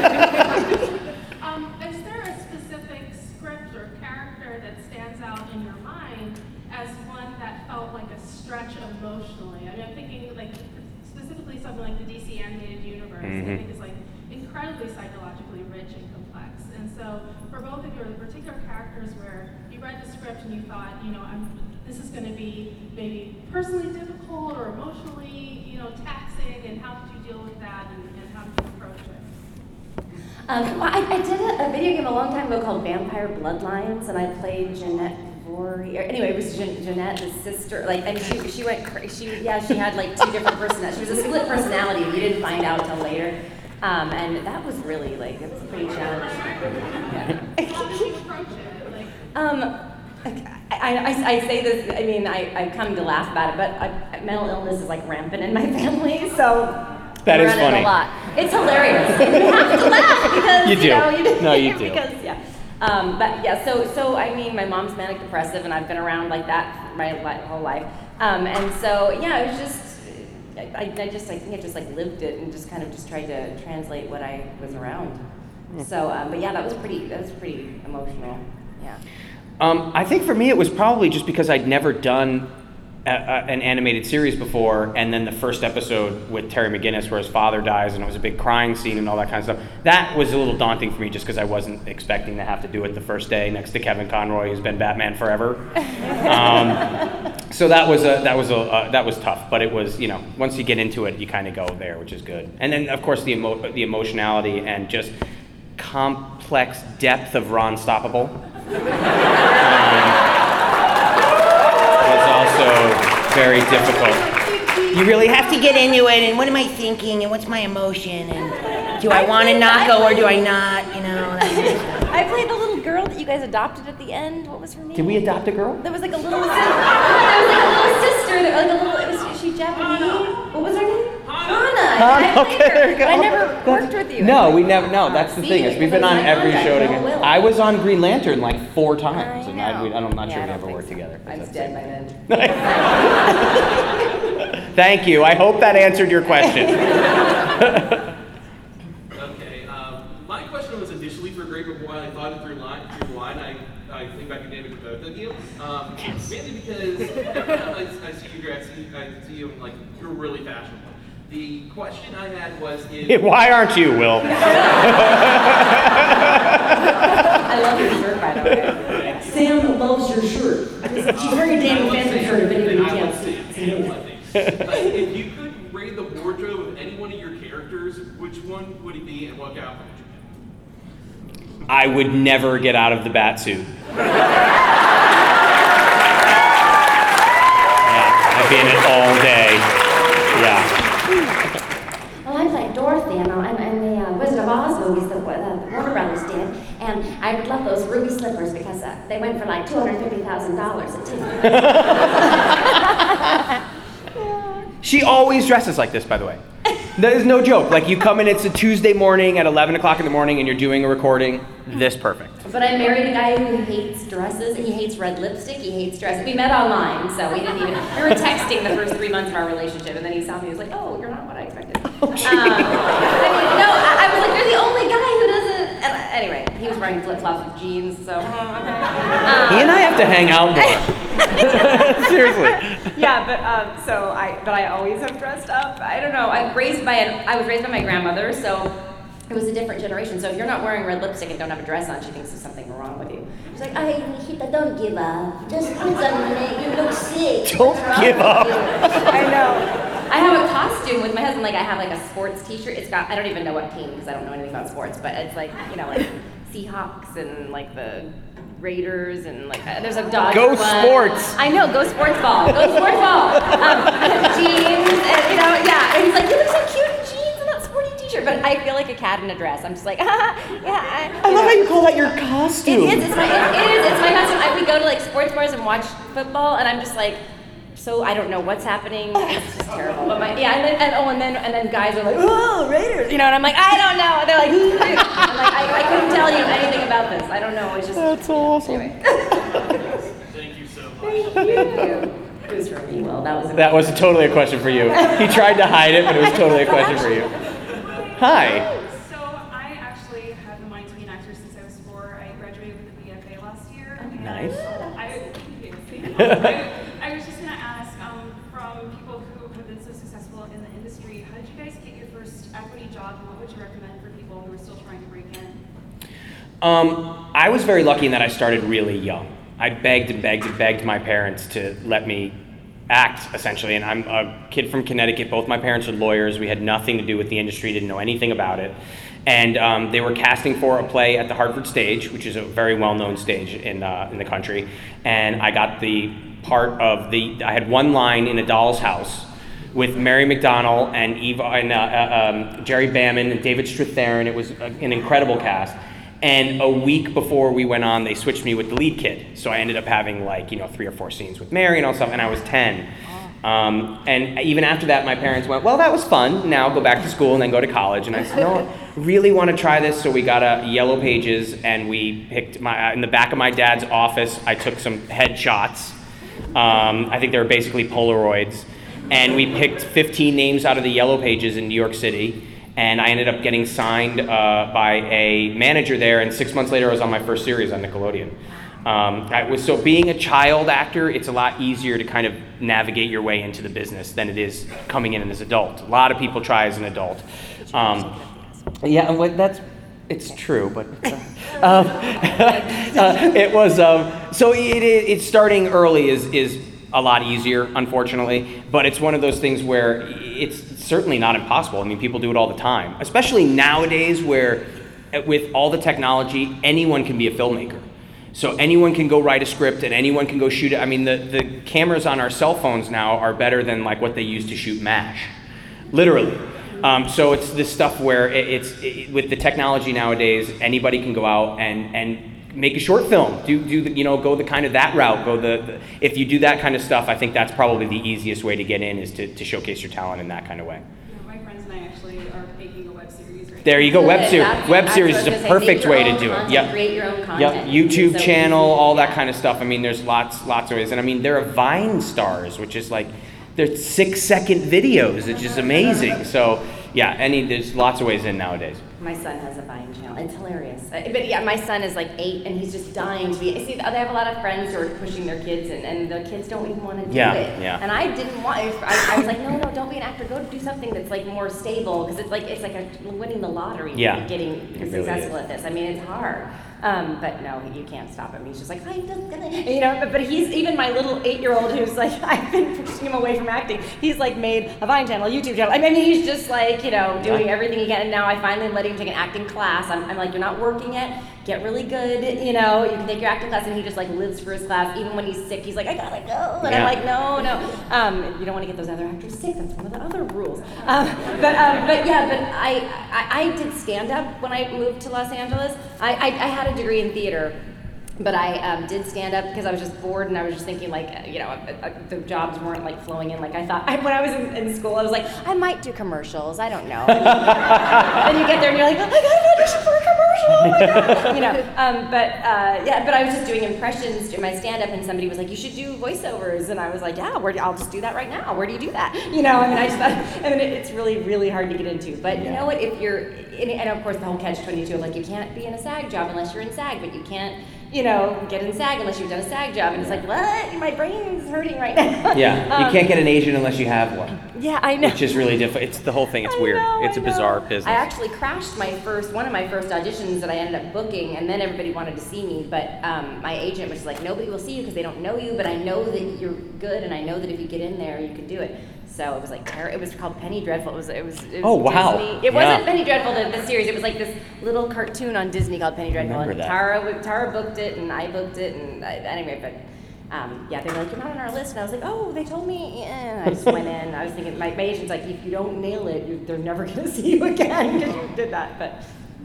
um, is there a specific script or character that stands out in your mind as one that felt like a stretch emotionally? I mean, I'm thinking like specifically something like the D C animated universe. Mhm. I think is like incredibly psychologically rich and complex. And so for both of your particular characters where you read the script and you thought, you know, I'm, this is going to be maybe personally difficult or emotionally, you know, taxing, and how did you deal with that and, and how did you approach it? Um, well, I, I did a, a video game a long time ago called Vampire Bloodlines, and I played Jeanette Vorey. Or anyway, it was Je- Jeanette, his sister. Like, and she she went cra- she yeah she had like two different personalities. She was a split personality. We didn't find out till later, um, and that was really like it was pretty challenging. Yeah. How did you approach it? Like, Um, I, I, I say this, I mean, I, I come to laugh about it, but I, mental illness is like rampant in my family, so That we're is on it funny. a lot. It's hilarious. You have to laugh because, You you, do. know, you do. No, you do. Because, yeah. Um, but yeah, so, so I mean, my mom's manic depressive, and I've been around like that my li- whole life. Um, and so, yeah, it was just, I, I just, I think I just like lived it and just kind of just tried to translate what I was around. So, um, but yeah, that was pretty, that was pretty emotional. Yeah. Um, I think for me it was probably just because I'd never done a, a, an animated series before, and then the first episode with Terry McGinnis where his father dies and it was a big crying scene and all that kind of stuff. That was a little daunting for me just because I wasn't expecting to have to do it the first day next to Kevin Conroy, who's been Batman forever. Um, so that was a that was a uh, that was tough, but it was, you know, once you get into it, you kind of go there, which is good. And then of course the emo- the emotionality and just complex depth of Ron Stoppable. Was also very difficult. You really have to get into it, and what am I thinking, and what's my emotion, and do I want to not go or do I not, you know? I played the little girl that you guys adopted at the end. What was her name? Did we adopt a girl? There was like a little sister. There was like a little sister. That, like a little. Was, is she Japanese? What was her name? Hana. Hana, I played okay, her, there you go. but I never worked with you. No, we never. No, that's the See, thing is we've because been on I was every like, show no, together. Will. I was on Green Lantern like four times, I and I, we, I'm not Yeah, sure I we don't ever think worked so. together. I was That's dead it. by then. Thank you. I hope that answered your question. Okay. Um, my question was initially for Greg, but while I thought it through line, through the line, I, I think back again to both of you. Um, mainly because every time I, I see you, Greg, I see, I see you, and like you're really fashionable. The question I had was, is why aren't you, Will? I love your shirt, by the way. Sam loves your shirt. She's wearing a Danny Phantom shirt, if anybody I can't will see. see. But if you could rate the wardrobe of any one of your characters, which one would it be, and what outfit would you pick? I would never get out of the bat suit. Yeah, I'd be in it all day. Yeah. Well, I played Dorothy in, in, in the uh, Wizard of Oz movies that uh, Warner Brothers did, and I would love those ruby slippers because uh, they went for like two hundred fifty thousand dollars at Tiffany's. She always dresses like this, by the way. That is no joke. Like, you come in, it's a Tuesday morning at eleven o'clock in the morning, and you're doing a recording. This perfect. But I married a guy who hates dresses. He hates red lipstick. He hates dresses. We met online, so we didn't even. We were texting the first three months of our relationship, and then he saw me. He was like, "Oh, you're not what I expected." Oh, um, I mean, no, I, I was like, "You're the only guy who doesn't." And uh, anyway, he was wearing flip flops with jeans, so. Um, he and I have to hang out more. Seriously. Yeah, but um, so I, but I always have dressed up. I don't know. I'm raised by an. I was raised by my grandmother, so. It was a different generation, so if you're not wearing red lipstick and don't have a dress on, she thinks there's something wrong with you. She's like, Ay, mijita, don't give up. Just put something, you look sick. Don't give up. I know. I have a costume with my husband, like I have like a sports t-shirt. It's got, I don't even know what team because I don't know anything about sports, but it's like, you know, like Seahawks and like the Raiders and like, uh, there's a dog. Go one. sports. I know, go sports ball. Go sports ball. Um, jeans, and you know, yeah. And he's like, you look so cute in jeans and that sporty t-shirt. But I feel like a cat in a dress. I'm just like, ah, yeah. I, I love how you call that your costume. It is, it's my, it, it is, it's my costume. I, we go to like sports bars and watch football, and I'm just like, so I don't know what's happening. It's just terrible. But my, yeah, and then, and, oh, and then, and then guys are like, oh, Raiders, you know, and I'm like, I don't know. And they're like, who's Raiders? I'm like, I, I couldn't tell you anything about this. I don't know. It's just. That's awesome. Anyway. Thank you so much. Thank you. It was for me. Well, that was. A That was totally a question for you. He tried to hide it, but it was totally a question for you. Hi. So I actually have been wanting to be an actor since I was four. I graduated with a B F A last year. and Nice. I, I, I was just going to ask, um, from people who have been so successful in the industry, how did you guys get your first equity job, and what would you recommend for people who are still trying to break in? Um, I was very lucky in that I started really young. I begged and begged and begged my parents to let me act, essentially. And I'm a kid from Connecticut. Both my parents are lawyers. We had nothing to do with the industry, didn't know anything about it. And um, they were casting for a play at the Hartford Stage, which is a very well-known stage in uh, in the country. And I got the part of the, I had one line in A Doll's House with Mary McDonnell and Eva and uh, uh, um, Jerry Baman and David Strathairn. It was an incredible cast. And a week before we went on, they switched me with the lead kid. So I ended up having like, you know, three or four scenes with Mary and all stuff, and I was ten. Um, and even after that, my parents went, well, that was fun. Now go back to school and then go to college. And I said, no, I really want to try this. So we got a Yellow Pages, and we picked my, in the back of my dad's office, I took some headshots. Um, I think they were basically Polaroids. And we picked fifteen names out of the Yellow Pages in New York City. And I ended up getting signed uh, by a manager there, and six months later I was on my first series on Nickelodeon. Um, I was, so being a child actor, it's a lot easier to kind of navigate your way into the business than it is coming in as an adult. A lot of people try as an adult. Um, yeah, well, that's, it's true, but uh, um, uh, it was, um, so it, it, it's starting early is, is a lot easier, unfortunately, but it's one of those things where it's certainly not impossible. I mean, people do it all the time, especially nowadays where with all the technology, anyone can be a filmmaker. So anyone can go write a script and anyone can go shoot it. I mean, the, the cameras on our cell phones now are better than like what they used to shoot MASH, literally. Um, so it's this stuff where it, it's, it, with the technology nowadays, anybody can go out and, and make a short film, do, do the, you know, go the kind of that route, go the, the, if you do that kind of stuff, I think that's probably the easiest way to get in is to, to showcase your talent in that kind of way. Yeah, my friends and I actually are making a web series right There now. you go, web series. That's- Web that's series what is I a was gonna say. perfect Make your way to own do it. content, Yep. Create your own Yep, content. YouTube So channel, easy. all that Yeah. kind of stuff. I mean, there's lots, lots of ways. And I mean, there are Vine stars, which is like, they're six second videos. It's just amazing. So yeah, any there's lots of ways in nowadays. My son has a Vine channel. It's hilarious. Uh, But yeah, my son is like eight, and he's just dying to be. See, they have a lot of friends who are pushing their kids, and, and the kids don't even want to do Yeah, it. yeah. And I didn't want. I, I was like, no, no, don't be an actor. Go do something that's like more stable, because it's like it's like a, winning the lottery. Yeah, and getting it really successful is. at this. I mean, it's hard. Um, but no, you can't stop him. He's just like, I'm just gonna, you know. But, but he's even my little eight-year-old who's like, I've been pushing him away from acting. He's like made a Vine channel, a YouTube channel. I mean, he's just like, you know, doing everything he can. And now I finally let him take an acting class. I'm, I'm like, you're not working yet. Get really good. You know, you can take your acting class, and he just like lives for his class. Even when he's sick, he's like, I gotta go. And Yeah. I'm like, no, no. Um, you don't want to get those other actors sick. That's one of the other rules. Um, but um, but yeah, but I, I I did stand up when I moved to Los Angeles. I I, I had a degree in theater. But I um, did stand up because I was just bored, and I was just thinking, like, you know, uh, uh, the jobs weren't like flowing in like I thought. I, when I was in, in school, I was like, I might do commercials. I don't know. Then you get there and you're like, oh, I got an audition for a commercial. Oh my God. You know. Um, but uh, yeah, but I was just doing impressions during my stand up, and somebody was like, you should do voiceovers, and I was like, yeah, where do, I'll just do that right now. Where do you do that? You know. I mean, I just thought, I mean, it, it's really, really hard to get into. But you know what? If you're, and, and of course, the whole catch twenty-two, like, you can't be in a SAG job unless you're in SAG, but you can't, you know, get in SAG unless you've done a SAG job. And it's like, what? My brain's hurting right now. Yeah, you Um, can't get an agent unless you have one. Yeah, I know. Which is really difficult. It's the whole thing. It's I weird. know, It's I a know. bizarre business. I actually crashed my first, one of my first auditions that I ended up booking, and then everybody wanted to see me, but um, my agent was like, nobody will see you because they don't know you, but I know that you're good, and I know that if you get in there, you can do it. So it was like, ter- it was called Penny Dreadful. It was, it was, it was Oh, wow. Disney. It Yeah. wasn't Penny Dreadful, the, the series. It was like this little cartoon on Disney called Penny Dreadful. Remember And that. Tara, w- Tara booked it, and I booked it, and I, anyway, but um, yeah, they were like, you're not on our list. And I was like, oh, they told me. Yeah. I just went in. I was thinking, my, my agent's like, if you don't nail it, you, they're never going to see you again because you did that. But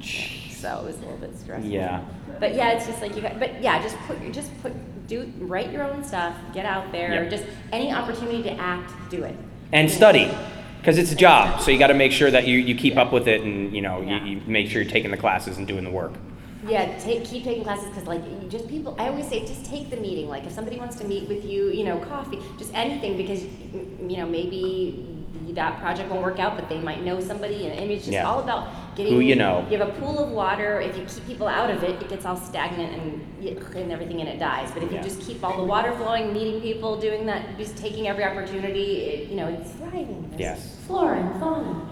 so it was a little bit stressful. Yeah. But yeah, it's just like you got. But yeah, just put, just put, do, write your own stuff. Get out there. Yep. Just any opportunity to act, do it. And study, because it's a job. So you got to make sure that you, you keep up with it, and you know Yeah. you, you make sure you're taking the classes and doing the work. Yeah, take, keep taking classes because, like, you just people. I always say, just take the meeting. Like, if somebody wants to meet with you, you know, coffee, just anything, because you know maybe that project won't work out, but they might know somebody. And I mean, it's just Yeah. all about getting Who you know. You have a pool of water. If you keep people out of it, it gets all stagnant and and everything in it dies. But if you Yeah. just keep all the water flowing, meeting people, doing that, just taking every opportunity, it, you know, it's thriving. There's Yes. Flora and fauna.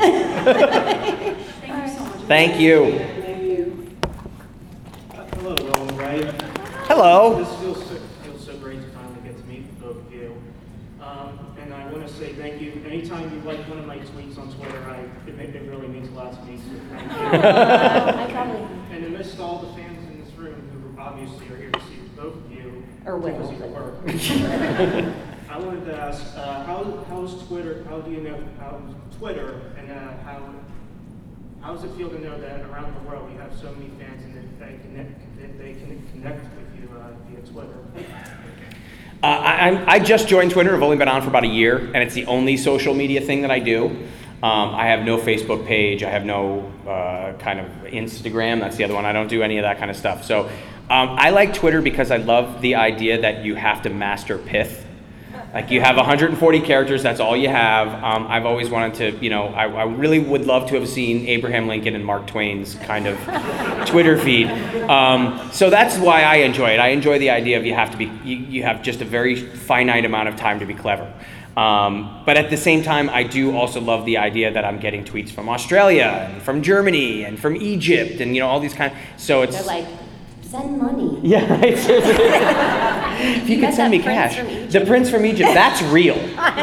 Thank you so much. Thank you. Thank you. Uh, hello, Will and Ray. Hello. This feels so, feels so great to finally get to meet both of you. Um, and I want to say thank you. Anytime you like one of my tweets on Twitter, I, it, ma- it really means a lot to me. So thank you. I probably. And amidst all the fans in this room who obviously are here to see both of you Or will. because of your work, I wanted to ask, uh, how how's Twitter? How do you know how Twitter and uh, how how does it feel to know that around the world we have so many fans and that they connect that they can connect with you uh, via Twitter? Uh, I, I'm- I just joined Twitter. I've only been on for about a year, and it's the only social media thing that I do. Um, I have no Facebook page. I have no uh, kind of Instagram. That's the other one. I don't do any of that kind of stuff. So um, I like Twitter because I love the idea that you have to master pith. Like you have one hundred forty characters, that's all you have. Um, I've always wanted to, you know, I, I really would love to have seen Abraham Lincoln and Mark Twain's kind of Twitter feed. Um, so that's why I enjoy it. I enjoy the idea of you have to be, you, you have just a very finite amount of time to be clever. Um, but at the same time, I do also love the idea that I'm getting tweets from Australia and from Germany and from Egypt and, you know, all these kind of, so it's... They're like, send money. Yeah, right. If you You could got send that me prince cash. from Egypt? The prince from Egypt, that's real.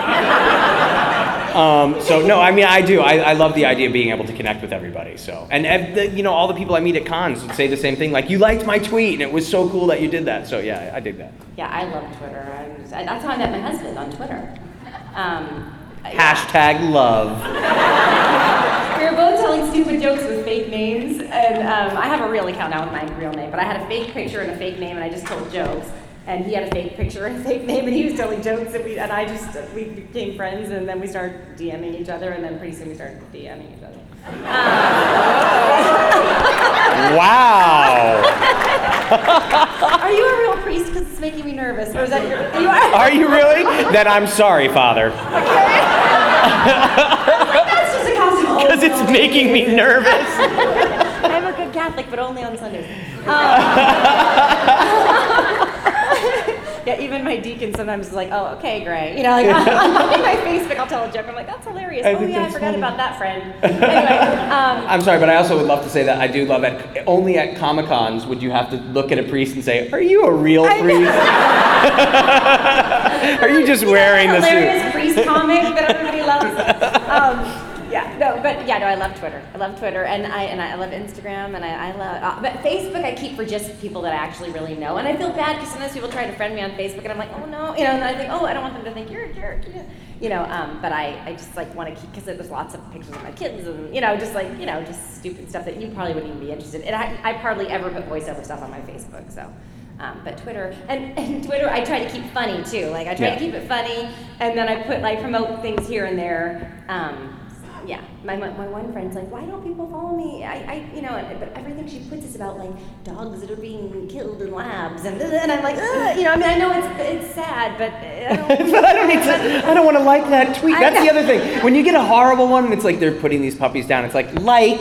um, so no, I mean, I do. I, I love the idea of being able to connect with everybody. So, and, and the, you know, all the people I meet at cons would say the same thing. Like, you liked my tweet, and it was so cool that you did that. So yeah, I dig that. Yeah, I love Twitter. I'm just, I, that's how I met my husband, on Twitter. Um, Hashtag love. We were both telling stupid jokes with fake names, and um, I have a real account now with my real name, but I had a fake picture and a fake name, and I just told jokes. And he had a fake picture and a fake name, and he was telling jokes, and we and I just we became friends, and then we started DMing each other, and then pretty soon we started DMing each other. Wow. Are you a real priest because it's making me nervous. Or is that your, you are? Are you really? Then I'm sorry, Father. That's just a costume. Because it's making me nervous. I'm a good Catholic, but only on Sundays. Um, yeah, even my deacon sometimes is like, oh, okay, Gray. You know, like on, on my Facebook, I'll tell a joke. I'm like, that's hilarious. I oh, think yeah, I that's forgot funny. about that friend. Anyway, um, I'm sorry, but I also would love to say that I do love that only at Comic-Cons would you have to look at a priest and say, are you a real priest? Are you just wearing the hilarious suit? priest comic that everybody loves. Um, Yeah, no, but yeah, no, I love Twitter. I love Twitter, and I and I love Instagram, and I, I love, uh, but Facebook I keep for just people that I actually really know, and I feel bad because sometimes people try to friend me on Facebook, and I'm like, oh no, you know, and then I think, oh, I don't want them to think you're a jerk, you know, you know um, but I, I just like want to keep, because there's lots of pictures of my kids, and you know, just like, you know, just stupid stuff that you probably wouldn't even be interested in. And I, I hardly ever put voiceover stuff on my Facebook, so. Um, but Twitter, and, and Twitter, I try to keep funny too. Like I try Yeah. to keep it funny, and then I put like promote things here and there. Um, yeah, my, my my one friend's like, why don't people follow me? I, I you know, and, but everything she puts is about like dogs that are being killed in labs, and and I'm like, ugh, you know, I mean, I know it's it's sad, but I don't. But I don't need to. I don't want to like that tweet. I That's the know. other thing. When you get a horrible one, and it's like they're putting these puppies down. It's like like.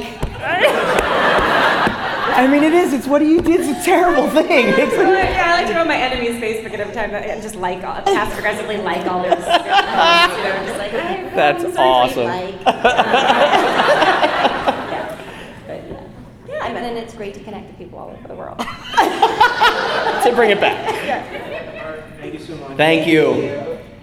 I mean, it is. It's what do you do? It's a terrible thing. It's like, Yeah, I like to go on my enemy's Facebook, and every time I just like, all, passive aggressively like all their stuff. You know, just like, I That's awesome. Like. yeah. But, yeah. yeah, I mean, and it's great to connect with people all over the world. to bring it back. Yeah. Thank you so much. Thank you.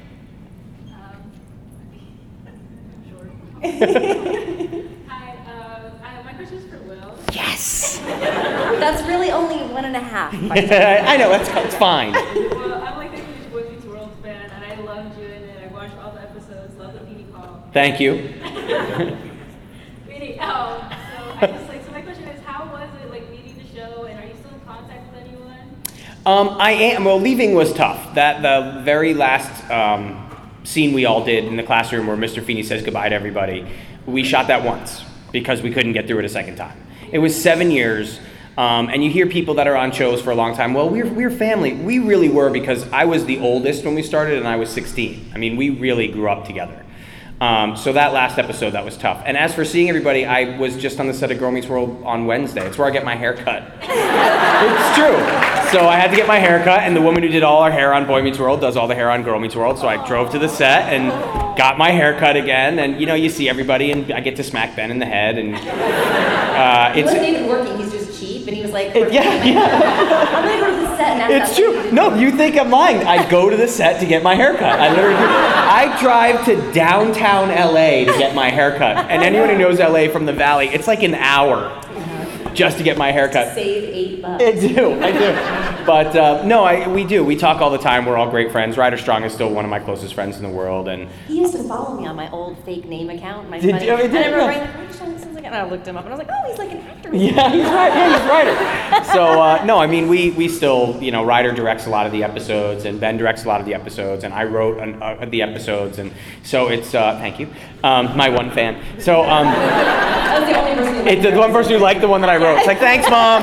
Hi, uh, I, my question is for Will. Yes. That's really only one and a half. I know. That's it's fine. Well, I'm like a huge Boy Meets World fan, and I loved you in it. I watched all the episodes, love the P D call. Thank you. Really, um, so I just like, so my question is, how was it like leaving the show, and are you still in contact with anyone? Um, I am. Well, leaving was tough. That the very last um, scene we all did in the classroom where Mister Feeney says goodbye to everybody, we shot that once because we couldn't get through it a second time. It was seven years, um, and you hear people that are on shows for a long time. Well, we're we're family. We really were because I was the oldest when we started, and I was sixteen. I mean, we really grew up together. Um, so that last episode, that was tough. And as for seeing everybody, I was just on the set of Girl Meets World on Wednesday. It's where I get my hair cut. It's true. So I had to get my hair cut, and the woman who did all our hair on Boy Meets World does all the hair on Girl Meets World. So I drove to the set and got my hair cut again. And, you know, you see everybody, and I get to smack Ben in the head. And uh, He it's... wasn't even working, he's just cheap, and he was like, It- yeah, yeah. I'm gonna go to the set and ask It's that true. lady. No, you think I'm lying. I go to the set to get my hair cut. I literally do. I drive to downtown L A to get my hair cut. And anyone who knows L A from the Valley, it's like an hour just to get my hair cut. Save eight bucks. I do, I do. But uh, no, I, we do. We talk all the time. We're all great friends. Ryder Strong is still one of my closest friends in the world. And He used to follow me on my old fake name account. My Did funny, you? Oh, he and did? I remember Yeah. writing, Ryder Strong sounds like, and I looked him up, and I was like, oh, he's like an actor. yeah, he's right. Yeah, he's Ryder. So uh, no, I mean, we we still, you know, Ryder directs a lot of the episodes, and Ben directs a lot of the episodes, and I wrote an, uh, the episodes, and so it's uh, thank you, um, my one fan. So. Um, That was the only person who It's the one person who liked the one that I wrote. It's like, thanks, Mom.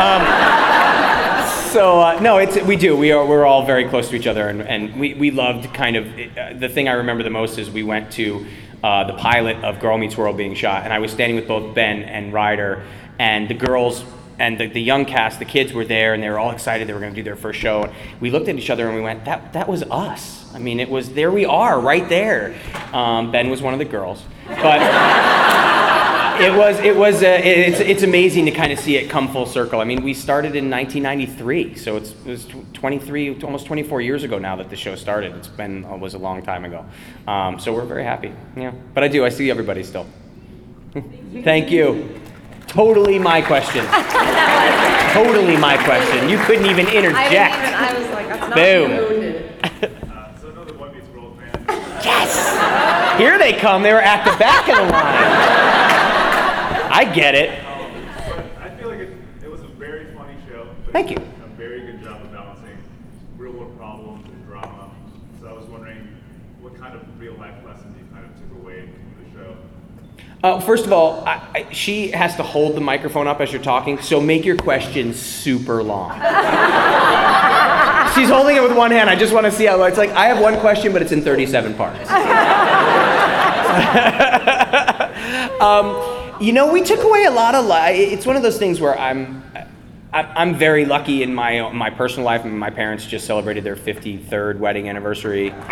Um, so uh, no, it's we do. We are we're all very close to each other, and, and we, we loved kind of uh, the thing I remember the most is we went to uh, the pilot of Girl Meets World being shot, and I was standing with both Ben and Ryder, and the girls and the, the young cast, the kids were there, and they were all excited they were going to do their first show. And we looked at each other and we went, that that was us. I mean, it was there we are right there. Um, Ben was one of the girls, but. It was, it was, uh, it's, it's amazing to kind of see it come full circle. I mean, we started in nineteen ninety-three, so it's, it was twenty-three, almost twenty-four years ago now that the show started. It's been, it was a long time ago. Um, so we're very happy, yeah. But I do, I see everybody still. Thank you. Totally my question. Totally my question. You couldn't even interject. I didn't even, I was like, that's not Boom. rude. Uh, so another Boy Meets World fan. Yes! Here they come, they were at the back of the line. I get it. But I feel like it, it was a very funny show. But Thank it you. did a very good job of balancing real world problems and drama. So I was wondering what kind of real life lessons you kind of took away from the show. Uh, first of all, I, I, she has to hold the microphone up as you're talking, so make your questions super long. she's holding it with one hand. I just want to see how it's like. I have one question, but it's in thirty-seven parts. um, you know, we took away a lot of. Li- it's one of those things where I'm. I'm very lucky in my my personal life. My parents just celebrated their fifty-third wedding anniversary. Um,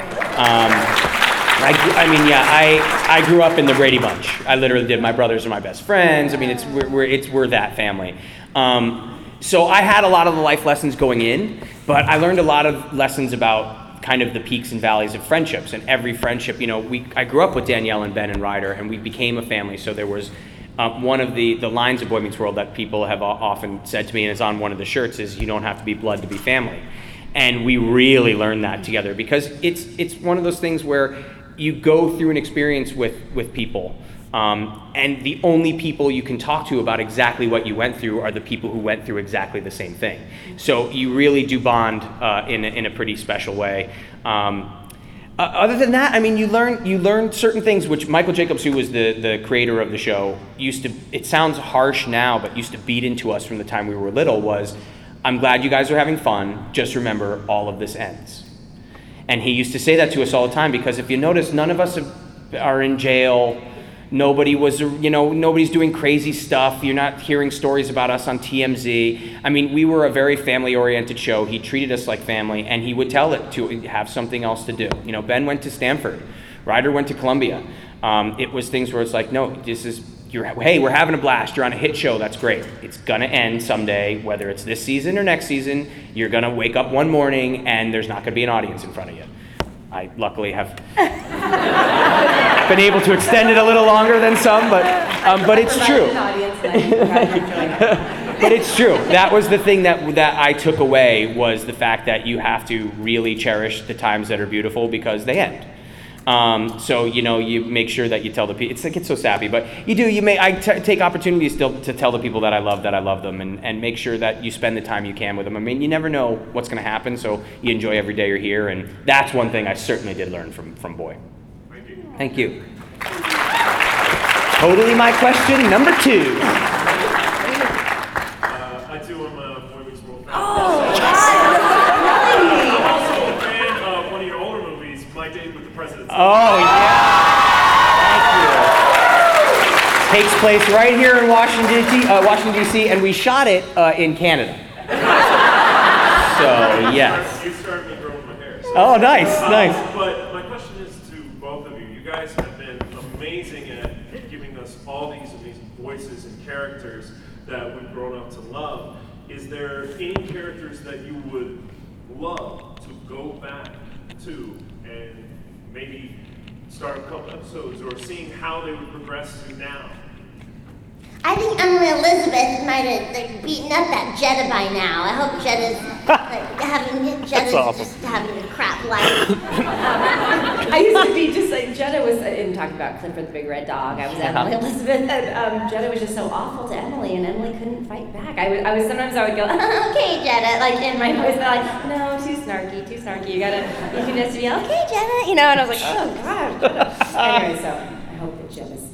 I, I mean, yeah, I I grew up in the Brady Bunch. I literally did. My brothers are my best friends. I mean, it's we're, we're it's we're that family. Um, so I had a lot of the life lessons going in, but I learned a lot of lessons about kind of the peaks and valleys of friendships. And every friendship, you know, we I grew up with Danielle and Ben and Ryder, and we became a family. So there was. Uh, one of the, the lines of Boy Meets World that people have often said to me, and it's on one of the shirts, is you don't have to be blood to be family. And we really learned that together because it's it's one of those things where you go through an experience with, with people, um, and the only people you can talk to about exactly what you went through are the people who went through exactly the same thing. So you really do bond uh, in, a, in a pretty special way. Um, Uh, other than that, I mean, you learn you learn certain things, which Michael Jacobs, who was the, the creator of the show, used to, it sounds harsh now, but used to beat into us from the time we were little was, I'm glad you guys are having fun, just remember all of this ends. And he used to say that to us all the time, because if you notice, none of us have, are in jail, nobody was, you know, nobody's doing crazy stuff, you're not hearing stories about us on T M Z. I mean, we were a very family-oriented show. He treated us like family, and he would tell it to have something else to do. You know, Ben went to Stanford, Ryder went to Columbia. Um, it was things where it's like, no, this is, you're, hey, we're having a blast, you're on a hit show, that's great. It's gonna end someday, whether it's this season or next season, you're gonna wake up one morning and there's not gonna be an audience in front of you. I luckily have been able to extend it a little longer than some, but um, but it's true. But it's true. That was the thing that that I took away, was the fact that you have to really cherish the times that are beautiful because they end. Um, so you know, you make sure that you tell the people. It's like it's so sappy, but you do. You may I t- take opportunities still to tell the people that I love that I love them, and, and make sure that you spend the time you can with them. I mean, you never know what's going to happen, so you enjoy every day you're here, and that's one thing I certainly did learn from from Boy. Thank you. Thank you. Totally my question number two. Uh, I too am a Boy Meets World fan. Oh, I'm also a fan of one of your older movies, My Date with the President. Oh yeah. Thank you. Takes place right here in Washington, D- uh, Washington D C, and we shot it uh, in Canada. So yes. You started me growing my hair. So. Oh, nice, Um, nice. But my question is to both of you. You guys have been amazing at giving us all these amazing voices and characters that we've grown up to love. Is there any characters that you would love to go back to and maybe start a couple episodes, or seeing how they would progress to now? I think Emily Elizabeth might have like, beaten up that Jeddah by now. I hope Jeddah's like, having Jeddah's awesome. just having a crap life. I used to be just like, Jeddah was, and talking about Clifford the Big Red Dog, I was Emily Elizabeth, and um, Jeddah was just so awful to Emily, and Emily couldn't fight back. I was, I was sometimes I would go, okay, Jeddah, like in my voice, and I'm like, no, too snarky, too snarky, you gotta, you can just be, okay, Jeddah, you know, and I was like, oh gosh, Jeddah. Anyway, so I hope that Jeddah's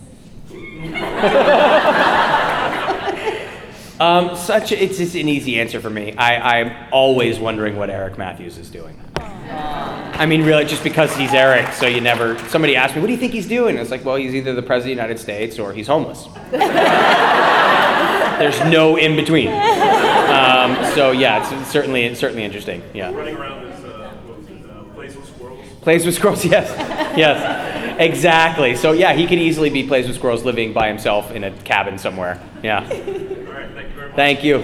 Um, such a, it's just an easy answer for me. I, I'm always wondering what Eric Matthews is doing. I mean, really, just because he's Eric, so you never. Somebody asked me, "What do you think he's doing?" And it's like, well, he's either the president of the United States or he's homeless. There's no in between. Um, so yeah, it's certainly it's certainly interesting. Yeah. Running around this, uh, what was it, uh, Plays with Squirrels? Plays with squirrels, yes, yes, exactly. So yeah, he could easily be Plays with Squirrels, living by himself in a cabin somewhere. Yeah. All right, thank you very much. Thank you.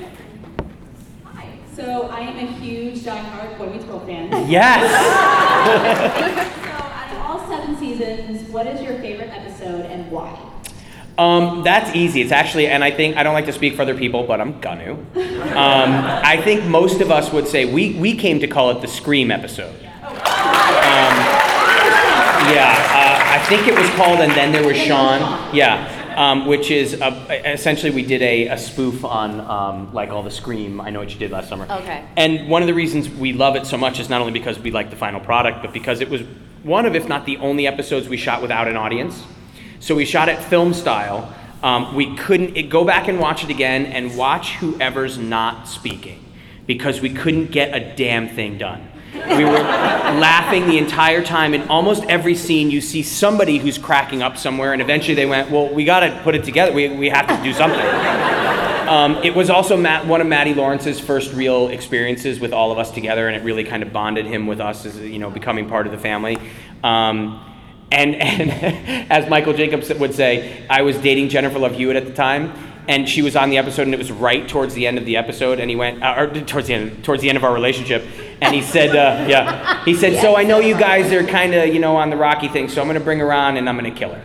So I am a huge diehard Boy Meets World fan. Yes. So out of all seven seasons, what is your favorite episode and why? Um, that's easy. It's actually, and I think, I don't like to speak for other people, but I'm gonna. Um, I think most of us would say, we, we came to call it the Scream episode. Um, yeah, uh, I think it was called And Then There Was Sean. Yeah. Um, which is uh, essentially we did a, a spoof on um, like all the Scream, I Know What You Did Last Summer. Okay. And one of the reasons we love it so much is not only because we like the final product, but because it was one of, if not the only episodes we shot without an audience. So we shot it film style. Um, we couldn't it, go back and watch it again and watch whoever's not speaking. because we couldn't get a damn thing done. We were laughing the entire time. In almost every scene, you see somebody who's cracking up somewhere, and eventually they went, well, we got to put it together. We, we have to do something. Um, it was also Matt, one of Matty Lawrence's first real experiences with all of us together, and it really kind of bonded him with us as, you know, becoming part of the family. Um, and, and as Michael Jacobs would say, I was dating Jennifer Love Hewitt at the time, and she was on the episode, and it was right towards the end of the episode, and he went, uh, or towards the end, towards the end of our relationship, and he said, uh, yeah, he said, so I know you guys are kind of, you know, on the Rocky thing, so I'm going to bring her on, and I'm going to kill her.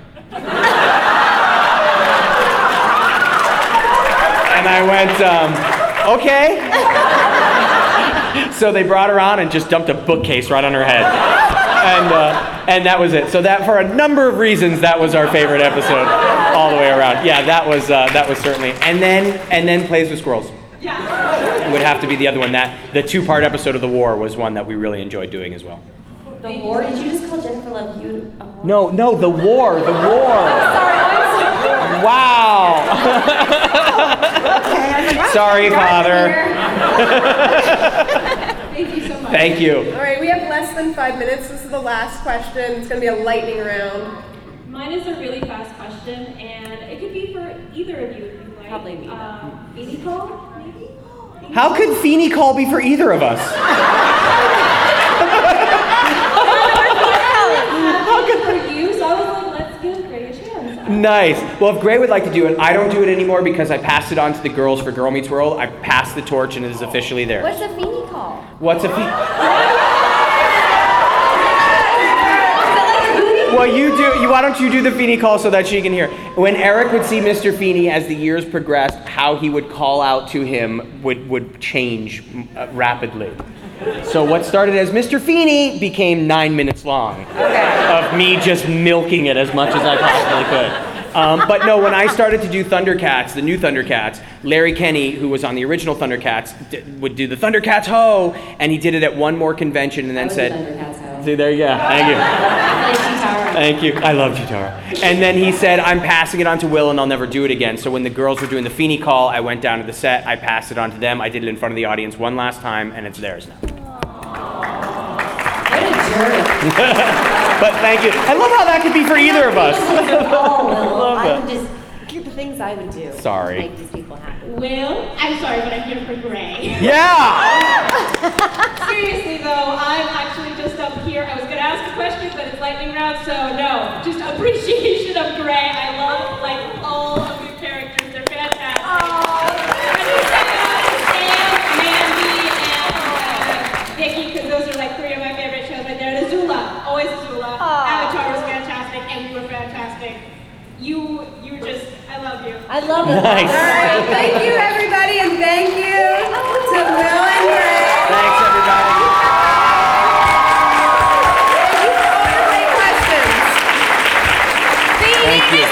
And I went, um, okay. So they brought her on and just dumped a bookcase right on her head. And uh, and that was it. So that, for a number of reasons, that was our favorite episode all the way around. Yeah, that was uh, that was certainly. And then and then Plays with Squirrels. Yeah. Would have to be the other one. That the two-part episode of The War was one that we really enjoyed doing as well. The War? Did you just call Jennifer Love Hewitt a whore? No, no, The War, The War. Oh, sorry, I'm sorry. Wow. Sorry, Father. Thank you so much. Thank you. All right, we have less than five minutes. This is the last question. It's going to be a lightning round. Mine is a really fast question, and it could be for either of you if you like. Probably me. Um, Feeny Call, maybe? How could Feeny Call be for either of us? How good for you? So I was like, let's give Gray a chance. Nice. Well, if Gray would like to do it, I don't do it anymore because I passed it on to the girls for Girl Meets World. I passed the torch and it is officially theirs. What's a Feeny Call? What's a Feeny? Well, you do. You, why don't you do the Feeny Call so that she can hear? When Eric would see Mister Feeny as the years progressed, how he would call out to him would would change uh, rapidly. So what started as Mister Feeny became nine minutes long of me just milking it as much as I possibly could. Um, but no, when I started to do Thundercats, the new Thundercats, Larry Kenney, who was on the original Thundercats, d- would do the Thundercats ho, and he did it at one more convention and then said, See, there you go. Thank you. Thank you. I love Chitara. And then he said, I'm passing it on to Will and I'll never do it again. So when the girls were doing the Feeny Call, I went down to the set, I passed it on to them, I did it in front of the audience one last time, and it's theirs now. What a jerk. But thank you. I love how that could be for either of us. Oh, Will. Love I it. would just, here's the things I would do. Sorry. To make these people happy. Will, I'm sorry, but I'm here for Gray. Yeah! Seriously though, I'm actually just up here. I was gonna ask a question, but it's lightning round, so no. Just appreciation of Gray. I love like all of your characters. They're fantastic. Sam, Mandy, and uh, Vicky, because those are like three of my favorite shows right there. And Azula, always Azula. Avatar was fantastic, and you were fantastic. You, you were just, I love you. I love it. Nice. All right, thank you, everybody, and thank you to Will and Gray. Thanks, everybody. Thank you for all your great questions. Thank you.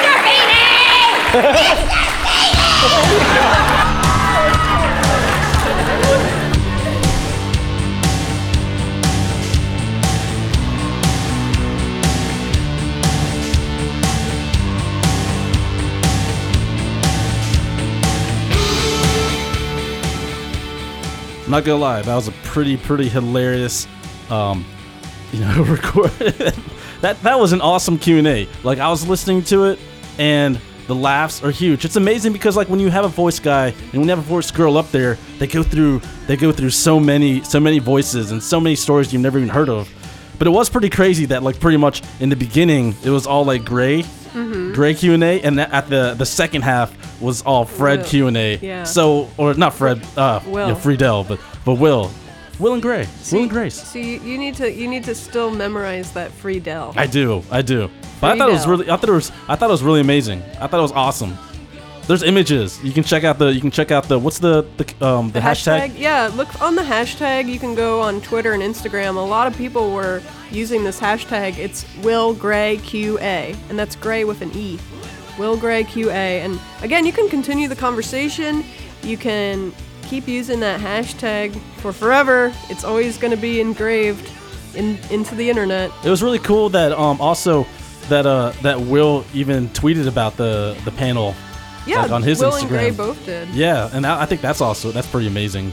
I'm not gonna lie, that was a pretty, pretty hilarious, um, you know, record. that that was an awesome Q and A. Like, I was listening to it, and the laughs are huge. It's amazing because, like, when you have a voice guy and when you have a voice girl up there, they go through they go through so many so many voices and so many stories you've never even heard of. But it was pretty crazy that, like, pretty much in the beginning it was all like Gray, mm-hmm. Gray Q and A, and that at the the second half was all Fred Will. Q and A. Yeah. So, or not Fred, uh, Will. yeah, Friedel, but but Will, Will and Gray, See, Will and Grace. So you, you need to you need to still memorize that Friedel. I do, I do. But I thought it was Friedel. really, I thought it was, I thought it was really amazing. I thought it was awesome. There's images. You can check out the, you can check out the, what's the the um the, The hashtag? hashtag, yeah, look on the hashtag. You can go on Twitter and Instagram. A lot of people were using this hashtag. It's Will Gray Q A, and that's Gray with an E. Will Gray Q A. And again, you can continue the conversation. You can keep using that hashtag for forever. It's always going to be engraved in into the internet. It was really cool that um also that uh that Will even tweeted about the the panel. Yeah, like on his Will Instagram. and Gray both did. Yeah, and I, I think that's also that's pretty amazing.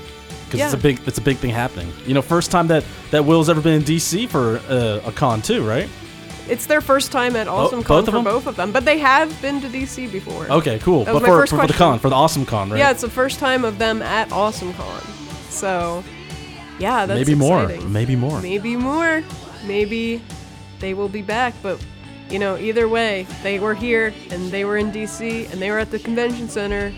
because Yeah. it's a big it's a big thing happening. You know, first time that that Will's ever been in D C for uh, a con too, right? It's their first time at Awesome both Con of for them? both of them, but they have been to D C before. Okay, cool. That But was my for, first for, for the question. con, for the Awesome Con, right? Yeah, it's the first time of them at Awesome Con. So, yeah, that's Maybe more. exciting. Maybe more. Maybe more. Maybe they will be back, but you know, either way, they were here and they were in D C and they were at the convention center,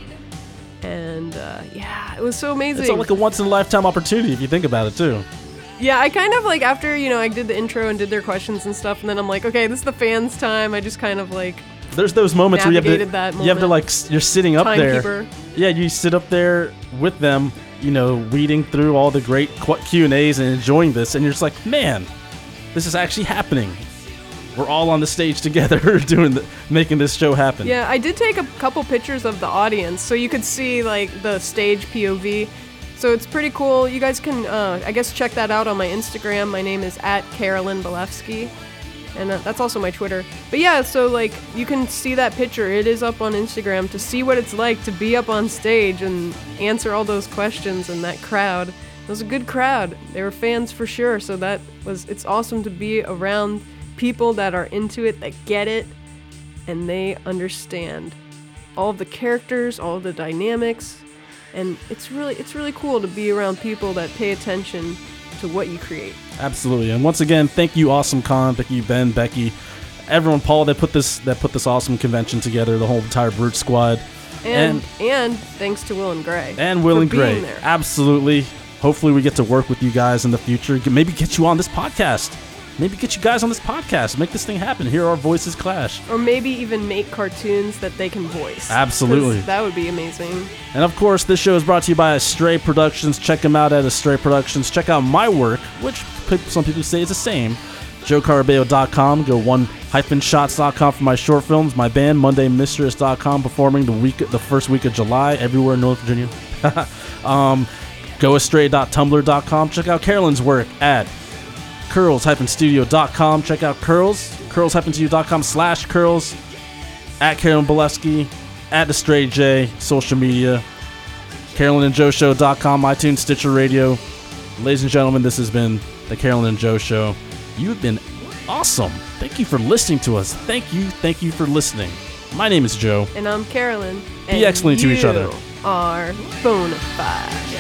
and uh, yeah, it was so amazing. It's like a once in a lifetime opportunity if you think about it too. Yeah, I kind of like after, you know, I did the intro and did their questions and stuff, and then I'm like, okay, this is the fans' time. I just kind of like There's those moments where you have to navigated that you have to moment. like s- you're sitting up Timekeeper. there. Yeah, you sit up there with them, you know, weeding through all the great qu- Q and A's and enjoying this, and you're just like, man, this is actually happening. We're all on the stage together doing the, making this show happen. Yeah, I did take a couple pictures of the audience, so you could see like the stage P O V. So it's pretty cool. You guys can, uh, I guess, check that out on my Instagram. My name is at Carolyn Belewski, and uh, that's also my Twitter. But yeah, so like you can see that picture. It is up on Instagram to see what it's like to be up on stage and answer all those questions and that crowd. It was a good crowd. They were fans for sure. So that was, it's awesome to be around people that are into it, that get it, and they understand all of the characters, all of the dynamics. And it's really it's really cool to be around people that pay attention to what you create. Absolutely. And once again, thank you, Awesome Con. Thank you, Ben, Becky, everyone, Paul, that put this that put this awesome convention together. The whole entire Brute Squad, And and, thanks to Will and Gray. and Will for and Gray. being there. Absolutely. Hopefully, we get to work with you guys in the future. Maybe get you on this podcast. Maybe get you guys on this podcast. Make this thing happen. Hear our voices clash. Or maybe even make cartoons that they can voice. Absolutely. 'Cause that would be amazing. And of course, this show is brought to you by Astray Productions. Check them out at Astray Productions. Check out my work, which pe- some people say is the same. joe carabeo dot com. Go one shots dot com for my short films. My band, monday mistress dot com, performing the week, the first week of July everywhere in North Virginia. um, go astray dot tumblr dot com. Check out Carolyn's work at curls studio dot com. Check out Curls, curls studio dot com slash curls, at Carolyn Belewski, at The Stray J, social media, carolyn and joe show dot com, iTunes, Stitcher Radio. Ladies and gentlemen, this has been The Carolyn and Joe Show. You've been awesome. Thank you for listening to us. Thank you, thank you for listening. My name is Joe. And I'm Carolyn. Be and excellent to each you other. Are bona fide.